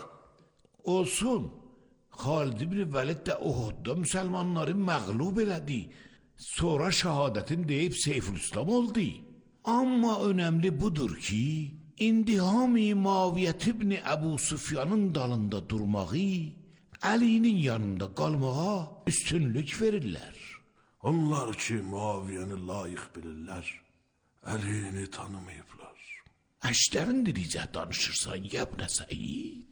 Olsun, Xalid ibn Vəlid də Uhudda müsəlmanları məğlub elədi. Sonra şəhadətin deyib Seyfül-İslam oldu. Amma önəmli budur ki, İndi hamı Muaviyyət ibn Əbu Sufyanın dalında durmağı, Əlinin yanında qalmağa üstünlük verirlər. Onlar ki, Muaviyyəni layiq bilirlər, Əlini tanımayıblar. Əşlərin dilicə danışırsan, Yəbnə Səid.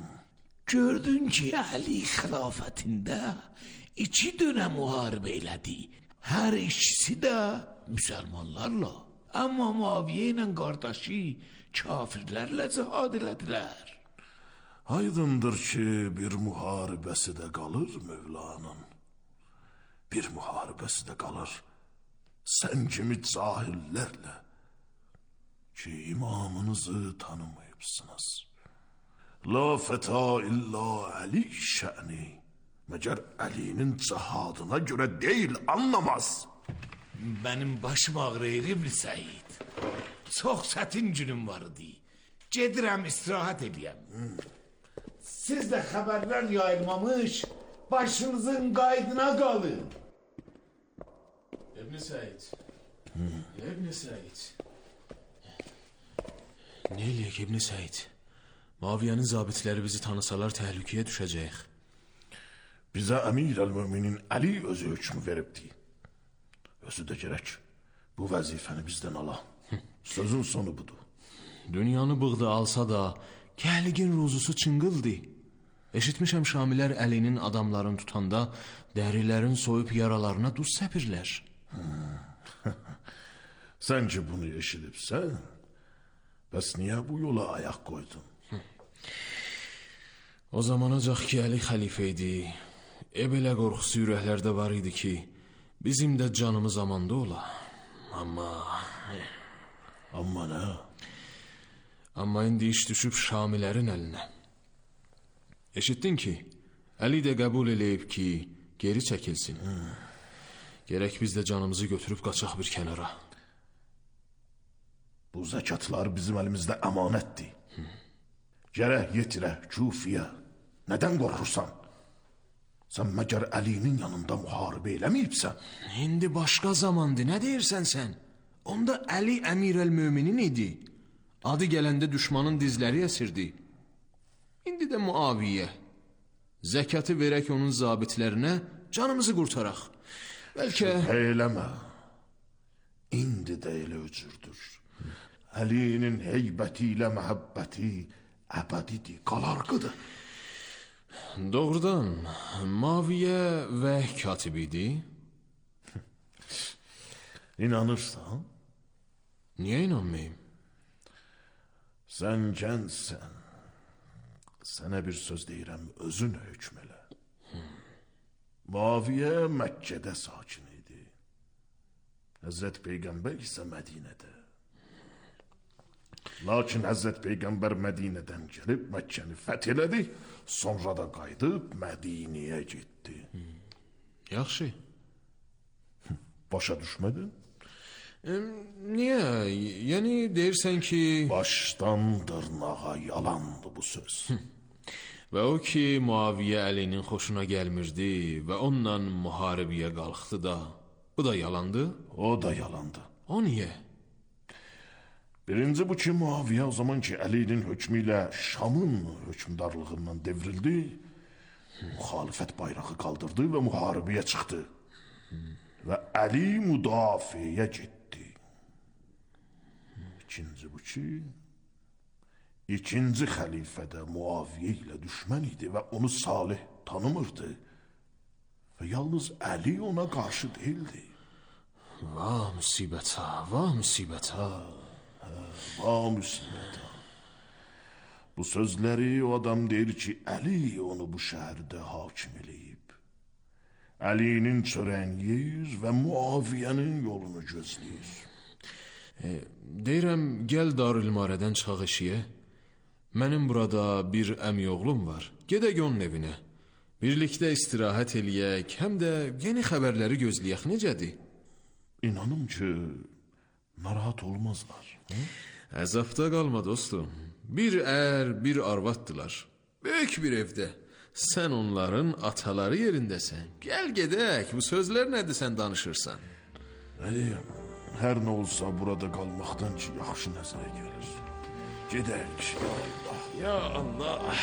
Gördün ki, Əli xilafətində iki dönəm müharibə elədi. Hər ikisi də müsəlmanlarla. Amma Muaviyyə ilə qardaşı kafirlərlə cihad elədilər. Aydındır ki, bir müharibəsi də qalır Mövlanın. Bir müharibəsi də qalır sən kimi cahillərlə ki, imamınızı tanımayıbsınız. La fəta illa Əli şəni. Məgər Əlinin cihadına görə deyil, anlamaz. Mənim başım ağrıyır İbn Səid. Çox çətin günüm var idi. Gedirəm istirahət edəyəm. Siz də xəbərlər yayılmamış, başınızın qaydına qalın. İbn Səid. İbn Səid. Nə eləyək İbn Səid? Muaviyyənin zabitləri bizi tanısalar təhlükəyə düşəcəyik. Bizə Əmir əl-Müminin Əli özü hökmü veribdi. Özü də gərək bu vəzifəni bizdən ala. Sözün sonu budur. Dünyanı bığda alsa da Kəhligin ruzusu çıngıldı. Eşitmişəm Şamilər Əlinin adamlarını tutanda dərilərin soyub yaralarına duz səpirlər. Sən ki bunu eşidibsən, bəs niyə bu yola ayaq qoydun? O zamanacaq ki, Əli xəlifə idi, e belə qorxusu ürəklərdə var idi ki, bizim də canımız amanda ola. Amma... Amma nə? Amma indi iş düşüb Şamilərin əlinə. Eşitdin ki, Əli də qəbul eləyib ki, geri çəkilsin. Hmm. Gərək biz də canımızı götürüb qaçaq bir kənara. Bu zəkatlar bizim əlimizdə əmanətdir. Hmm. Gərək yetirə, Kufiyə. Nədən qorxursan? Sən məgər Əlinin yanında müharibə eləməyibsən? İndi başqa zamandır, nə deyirsən sən? Onda Əli Əmir əl-Müminin idi. Adı gələndə düşmanın dizləri əsirdi. İndi də Muaviyyə. Zəkatı verək onun zabitlərinə, canımızı qurtaraq. Bəlkə... Şübhə eləmə. İndi də elə öcürdür. Əlinin heybəti ilə məhəbbəti əbədidir, qalarqıdır. Doğrudan, Muaviyyə vəh katibidir. İnanırsan? Niyə inanmayayım? Sən gənsən. Sənə bir söz deyirəm, özün hökm elə. Hmm. Muaviyyə Məkkədə sakin idi. Həzrət Peyğəmbər isə Mədinədə. Lakin Həzrət Peyğəmbər Mədinədən gəlib Məkkəni fəth elədi, sonra da qayıdıb Mədiniyə getdi. Hmm. Yaxşı. Başa düşmədin? E, niyə? Yəni deyirsən ki... Başdan dırnağa yalandı bu söz. Və o ki, Muaviyə Əlinin xoşuna gəlmirdi və onunla müharibəyə qalxdı da, bu da yalandı? O da yalandı. O niyə? Birinci bu ki, Muaviyə o zaman ki, Əlinin hökmü ilə Şamın hökmdarlığından devrildi, müxalifət bayrağı qaldırdı və müharibəyə çıxdı. Və Əli müdafiəyə getdi. İkinci bu ki, ikinci xəlifə də Muaviyə ilə düşmən idi və onu salih tanımırdı. Və yalnız Əli ona qarşı deyildi. Va müsibətə, va müsibətə. Va müsibətə. Bu sözləri o adam deyir ki, Əli onu bu şəhərdə hakim eləyib. Əlinin çörəyini yeyir və Muaviyənin yolunu gözləyir. E, deyirəm, gəl Darülmarədən çıxaq eşiyə. Mənim burada bir əmi oğlum var. Gedək onun evinə. Birlikdə istirahət eləyək, həm də yeni xəbərləri gözləyək. Necədir? İnanım ki, narahat olmazlar. Əzabda qalma dostum. Bir ər, bir arvaddılar. Böyük bir evdə. Sən onların ataları yerindəsən. Gəl gedək, bu sözlər nədir sən danışırsan? Nə deyəm, hər nə olsa burada qalmaqdan ki, yaxşı nəzərə gəlir. Gedək, ya Allah. Ya Allah.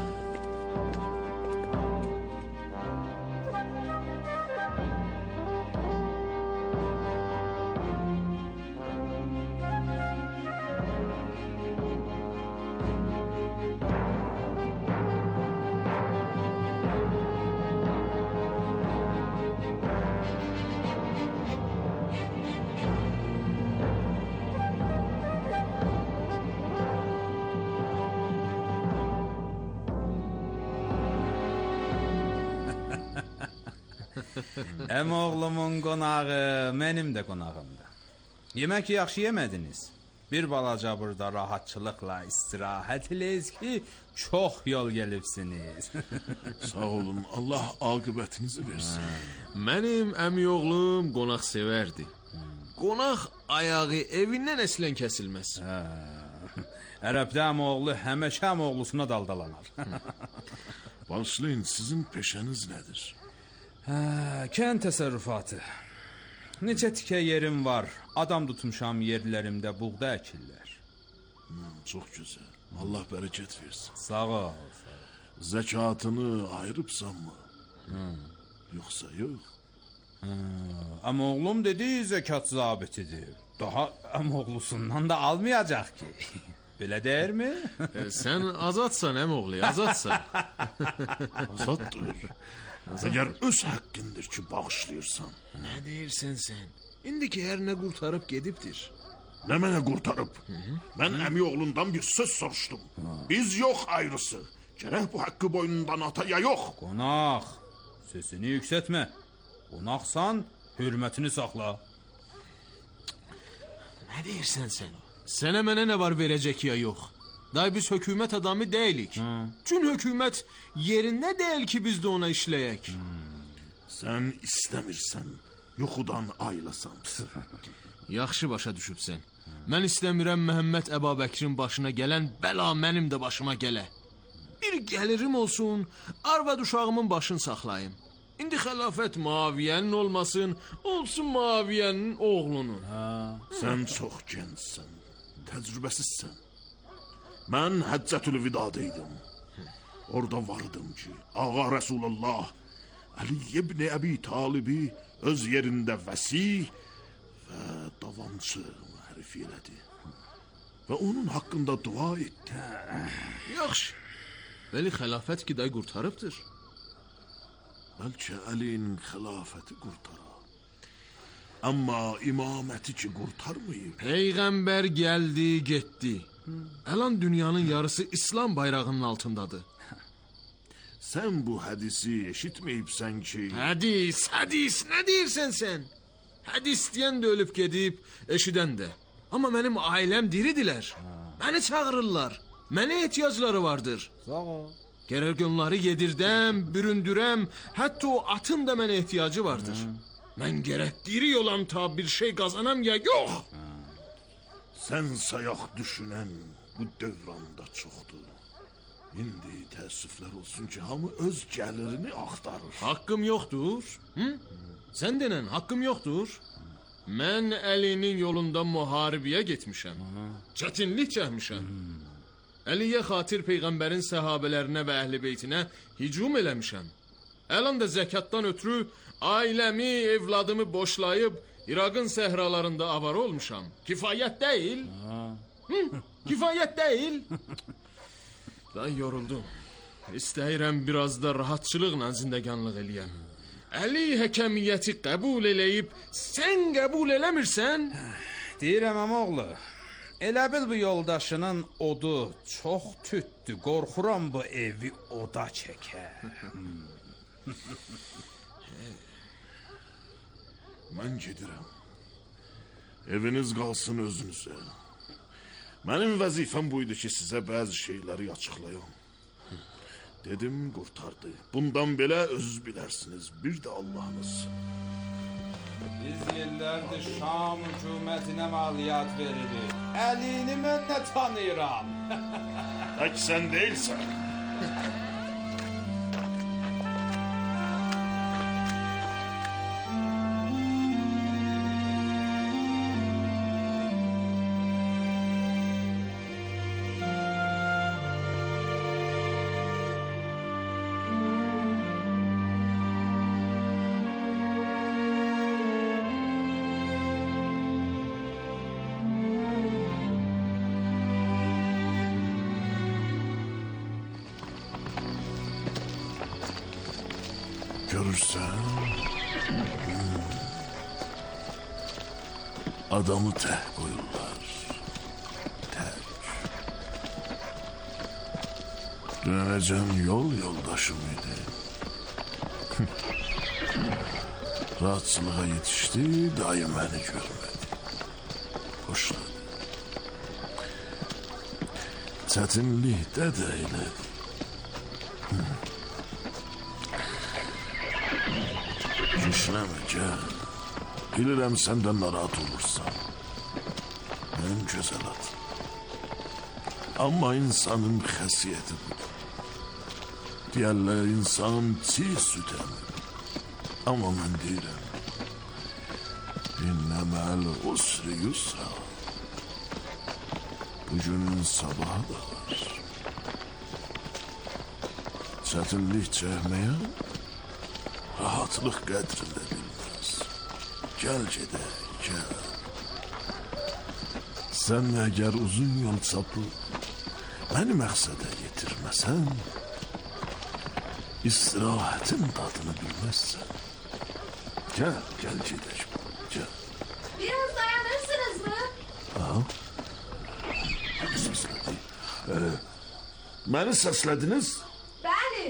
Əmoğlumun qonağı mənim də qonağımdır. Yemək yaxşı yemədiniz. Bir balaca burada rahatçılıqla istirahət eləyiz ki, çox yol gəlibsiniz. Sağ olun, Allah aqibətinizi versin. Mənim əmi oğlum qonaq sevərdi. Qonaq ayağı evindən əslən kəsilməz. Ərəbdə əmoğlu həməşə əmoğlusuna daldalanar. Başlayın, sizin peşəniz nədir? Hə, kənd təsərrüfatı. Neçə tikə yerim var. Adam tutmuşam yerlərimdə buğda əkirlər. Hmm, çox gözəl. Allah bərəkət versin. Sağ ol. Zəkatını ayırıbsan mı? Hmm. Yoxsa yox? Əmoğlum dedi zəkat zabitidir. Daha əmoğlusundan da almayacaq ki. Belə deyirmi? e, sən azadsan əmoğlu, azadsan. Azaddır. Əgər öz haqqındır ki, bağışlayırsan. Nə deyirsən sən? İndi ki, hər nə qurtarıb gedibdir. Nə mənə qurtarıb? Mən əmi oğlundan bir söz soruşdum. Biz yox ayrısı. Gərək bu haqqı boynundan ata ya yox. Qonaq, sesini yüksətmə. Qonaqsan, hürmətini saxla. Nə deyirsən sən? Sənə mənə nə var verəcək ya yox? Day biz hökumət adamı deyilik. Çün hökumət yerində deyil ki, biz də ona işləyək. Sən istəmirsən, yuxudan aylasan. Yaxşı başa düşübsən. Mən istəmirəm Məhəmməd Əbabəkrin başına gələn bəla mənim də başıma gələ. Bir gəlirim olsun, arvad uşağımın başını saxlayım. İndi xəlafət Muaviyənin olmasın, olsun Muaviyənin oğlunun. Sən çox gəncsən, təcrübəsizsən. Mən Həccətül Vidadaydım. Orada vardım ki, Ağa Rəsulullah Əli ibn Əbi Talibi öz yerində vəsih və davamçı hərif elədi. Və onun haqqında dua etdi. Yaxşı, bəli xəlafət ki, day qurtarıbdır. Bəlkə Əlinin xilafəti qurtarar. Amma imaməti ki, qurtarmayıb. Peyğəmbər gəldi, getdi. Əlan dünyanın yarısı İslam bayrağının altındadır. Sən bu hədisi eşitməyibsən ki... Hədis, hədis, nə deyirsən sən? Hədis deyən də ölüb gedib, eşidən də. Amma mənim ailəm diridilər. Məni çağırırlar. Mənə ehtiyacları vardır. Sağ ol. Gərək onları yedirdəm, büründürəm, hətta o atın da mənə ehtiyacı vardır. Mən gərək diri yolam ta bir şey qazanam ya yox. Sən sayaq düşünən bu dövranda çoxdur. İndi təəssüflər olsun ki, hamı öz gəlirini axtarır. Haqqım yoxdur? Hı? Sən denən haqqım yoxdur? Mən Əlinin yolunda müharibəyə getmişəm. Çətinlik çəkmişəm. Əliyə xatir Peyğəmbərin səhabələrinə və əhl-i beytinə hücum eləmişəm. Əlan da zəkatdan ötürü ailəmi, evladımı boşlayıb İraqın səhralarında avara olmuşam. Kifayət deyil? Hı? Kifayət deyil? Ben yoruldum. İstəyirəm biraz da rahatçılıqla zindəganlıq eləyəm. Əli həkəmiyyəti qəbul eləyib, sən qəbul eləmirsən? Deyirəm ama oğlu, elə bil bu yoldaşının odu çox tütdü. Qorxuram bu evi oda çəkər. Mən gedirəm. Eviniz qalsın özünüzə. Mənim vəzifəm buydu ki, sizə bəzi şeyləri açıqlayam. Dedim, qurtardı. Bundan belə özünüz bilərsiniz. Bir də Allahınız. Biz illərdir Şam hükümətinə maliyyat veririk. Əlini mən də tanıyıram. Tək sən deyilsən. Görürsən, adamı tək qoyurlar, tək. Dönəcən yol yoldaşım idi. Rahatçılığa yetişdi, dayı məni görmədi. Xoşladı. Çətinlikdə də elədi. Kişnəmə, gəl. Bilirəm səndən narahat olursan. Mənim gözəl adım. Amma insanın xəsiyyəti budur. Deyərlər, insan çiğ süt əmir. Amma mən deyirəm, İnnəməl usri yusra. Bugünün sabahı da var. Çətinlik çəkməyə rahatlıq qədrini bilməz. Gəl gedək, gəl. Sən əgər uzun yol çapıb məni məqsədə yetirməsən, istirahətin dadını bilməzsən. Gəl, gəl gedək, gəl. Biraz dayanırsınız mı? Aha. Məni səslədi. Ee, məni səslədiniz? Bəli.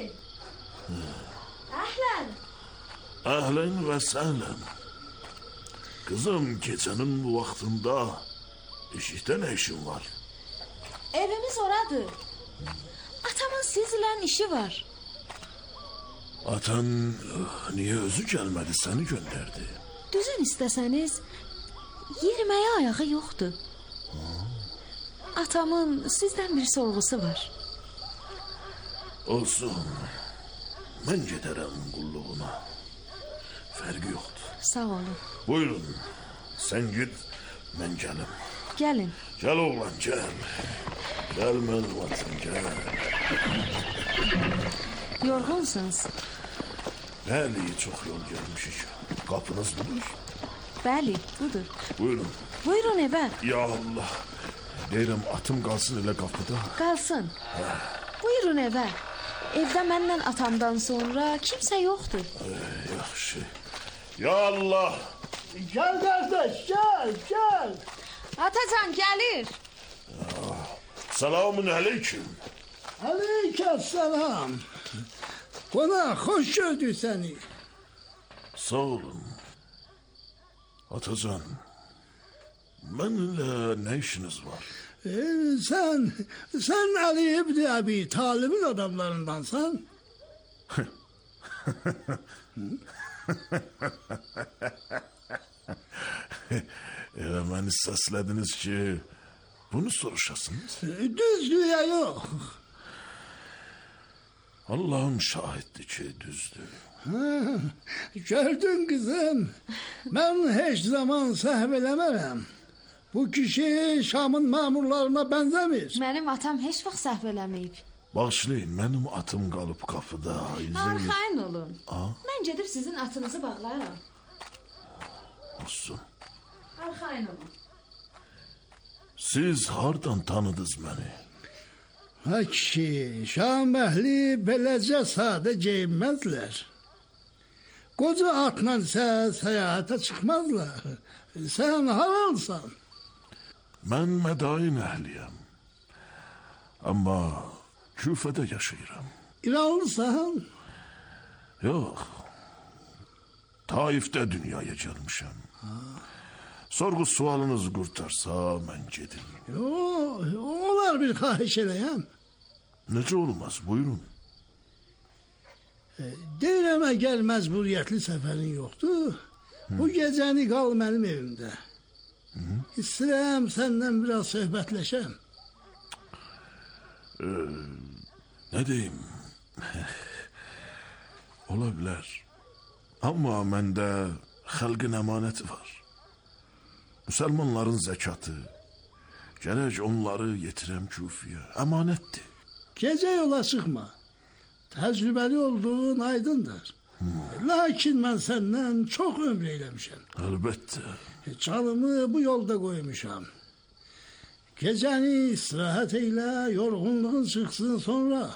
Əhlən. Əhlən və səhlən. Kızım, gecenin bu vaxtında eşikdə nə işin var? Evimiz oradır. Atamın sizlə işi var. Atan niyə özü gəlmədi, səni göndərdi? Düzün istəsəniz, yeriməyə ayağı yoxdur. Atamın sizdən bir sorğusu var. Olsun. Mən gedərəm qulluğuna. Fərqi yoxdur. Sağ olun. Buyurun. Sən git, mən gəlim. Gəlin. Gəl oğlan, gəl. Gəl mənim atım, gəl. Yorğunsunuz. Bəli, çox yol gəlmişik. Qapınız budur? Bəli, budur. Buyurun. Buyurun evə. Ya Allah. Deyirəm, atım qalsın elə qapıda. Qalsın. Buyurun evə. Evdə mənlə atamdan sonra kimsə yoxdur. Ee, yaxşı. Ya Allah. Gəl qardaş, gəl, gəl. Atacan gəlir. Selamun aleyküm. Aleyküm selam. Qonaq, xoş gördük səni. Sağ olun. Atacan, mənimlə nə işiniz var? Ee, sən, sən Ali İbn Əbi Talibin adamlarındansan. Elə məni səslədiniz ki, bunu soruşasınız. Düzdür ya yox. Allah'ım şahitdir ki düzdür. Ha, gördün kızım, ben hiç zaman səhv eləmərəm. Bu kişi Şamın memurlarına benzemir. Benim atam heç vaxt səhv eləməyib. Bağışlayın, benim atım qalıb qapıda. Arxayın olun. Ha? Mən gedib sizin atınızı bağlayaram. Olsun. Arxayın olun. Siz hardan tanıdınız beni? Ha kişi, Şam əhli beləcə sadə geyinməzlər. Qoca atla isə səyahətə çıxmazlar. Sən haralsan? Mən Mədain əhliyəm. Amma Küfədə yaşayıram. İranlısan? Yox. Taifdə dünyaya gəlmişəm. Sorğu sualınızı qurtarsa mən gedim. Yox, olar bir xahiş eləyəm. Necə olmaz, buyurun. E, deyirəm, əgər məcburiyyətli səfərin yoxdur, Hı. bu gecəni qal mənim evimdə. Hı. İstəyirəm səndən biraz söhbətləşəm. Ee, ne diyeyim? Ola bilər. Amma məndə xalqın əmanəti var. Müsəlmanların zəkatı. Gərək onları yetirəm Küfiyə. Əmanətdir. Gecə yola çıxma. Təcrübəli olduğun aydındır. Hmm. Lakin mən səndən çox ömr eyləmişəm. Əlbəttə. Canımı bu yolda qoymuşam. Gecəni istirahət eylə, yorğunluğun çıxsın sonra.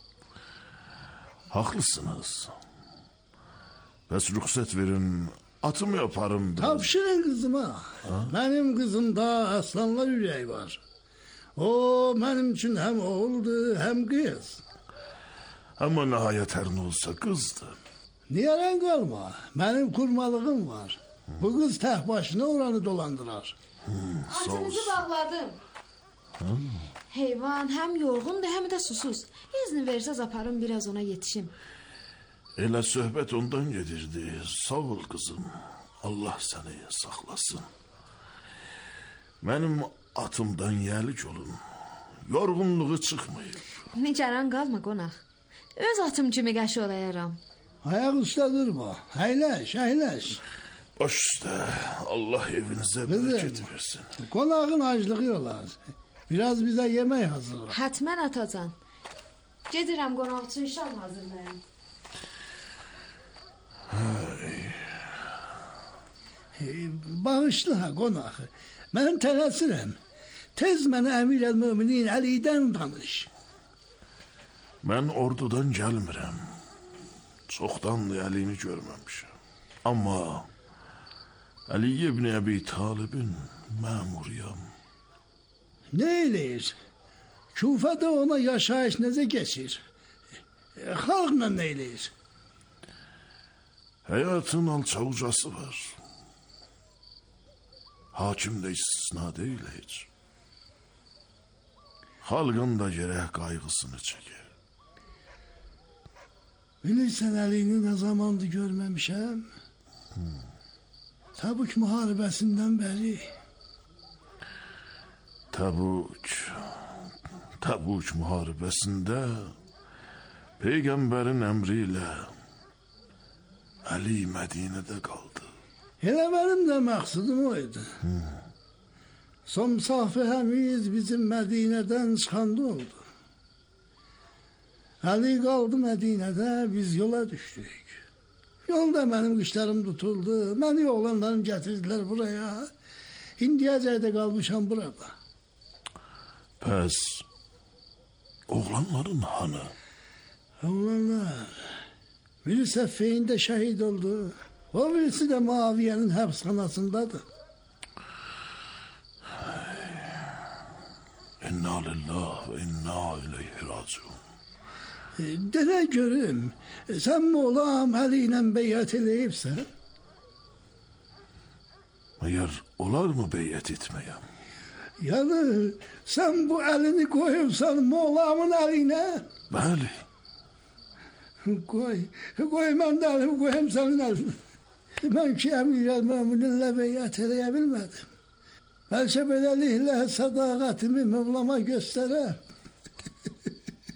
Haklısınız. Bəs rüxsət verin, atımı yaparım. Tavşırın qızıma. Ha? Mənim qızımda aslanlar ürəyi var. O, mənim üçün həm oğuldur, həm qız. Amma nəhayət hər nə olsa qızdır. Niyərən qalma, mənim kurmalığım var. Hmm. Bu qız tək başına oranı dolandırar. Hmm, Atınızı bağladım. Hmm. Heyvan həm yorğundur, həm də susuz. İzni versəz aparım, biraz ona yetişim. Elə söhbət ondan gedirdi. Sağ ol qızım. Allah səni saxlasın. Mənim atımdan yəlik olun. Yorğunluğu çıxmayıb. Nicaran qalma qonaq. Öz atım kimi qəş olayaram. Ayaq üstə durma. Əyləş, əyləş. Baş üstə. Allah evinizə bərəkət versin. Qonağın aclığı olar. Biraz bizə yemək hazırla. Hətmən atacan. Gedirəm qonaq üçün şam hazırlayım. Hey. Bağışla qonaq. Mən tələsirəm. Tez mənə Əmir el-Müminin Əlidən danış. Mən ordudan gəlmirəm. Çoxdandır Əlini görməmişəm. Amma Əli ibn Əbi Talibin məmuriyam. Ne eləyir? Küfədə ona yaşayış necə keçir? Xalqla nə eləyir? Həyatın alçavucası var. Hakim də istisna deyil heç. Xalqın da gərək qayğısını çəkir. Bilirsən Əlini nə zamandır görməmişəm? Hmm. Təbük müharibəsindən bəri. Təbük, Təbük müharibəsində Peyğəmbərin əmri ilə Əli Mədinədə qaldı. Elə mənim də məqsədim o idi. Hmm. Son müsafihəmiz bizim Mədinədən çıxanda oldu. Əli qaldı Mədinədə, biz yola düşdük. Yolda mənim qışlarım tutuldu, məni oğlanlarım gətirdilər buraya. İndiyəcək də qalmışam burada. Pəs, oğlanların hanı? Oğlanlar, biri Səffeyində şəhid oldu, o birisi də Muaviyyənin həbsxanasındadır. İnna lillah və inna ileyhi raciun. Denə görüm, sən Moğlam Əli ilə beyyət eləyibsən? Məyər olar mı beyyət etməyəm? Yəni, sən bu əlini qoyubsan Moğlamın əlinə? Bəli. Qoy, qoy mən də əlimi qoyum sənin əlinə. Mən ki, Əmir el-Mömininlə beyyət eləyə bilmədim. Bəlkə beləliklə sədaqətimi Mövlama göstərəm.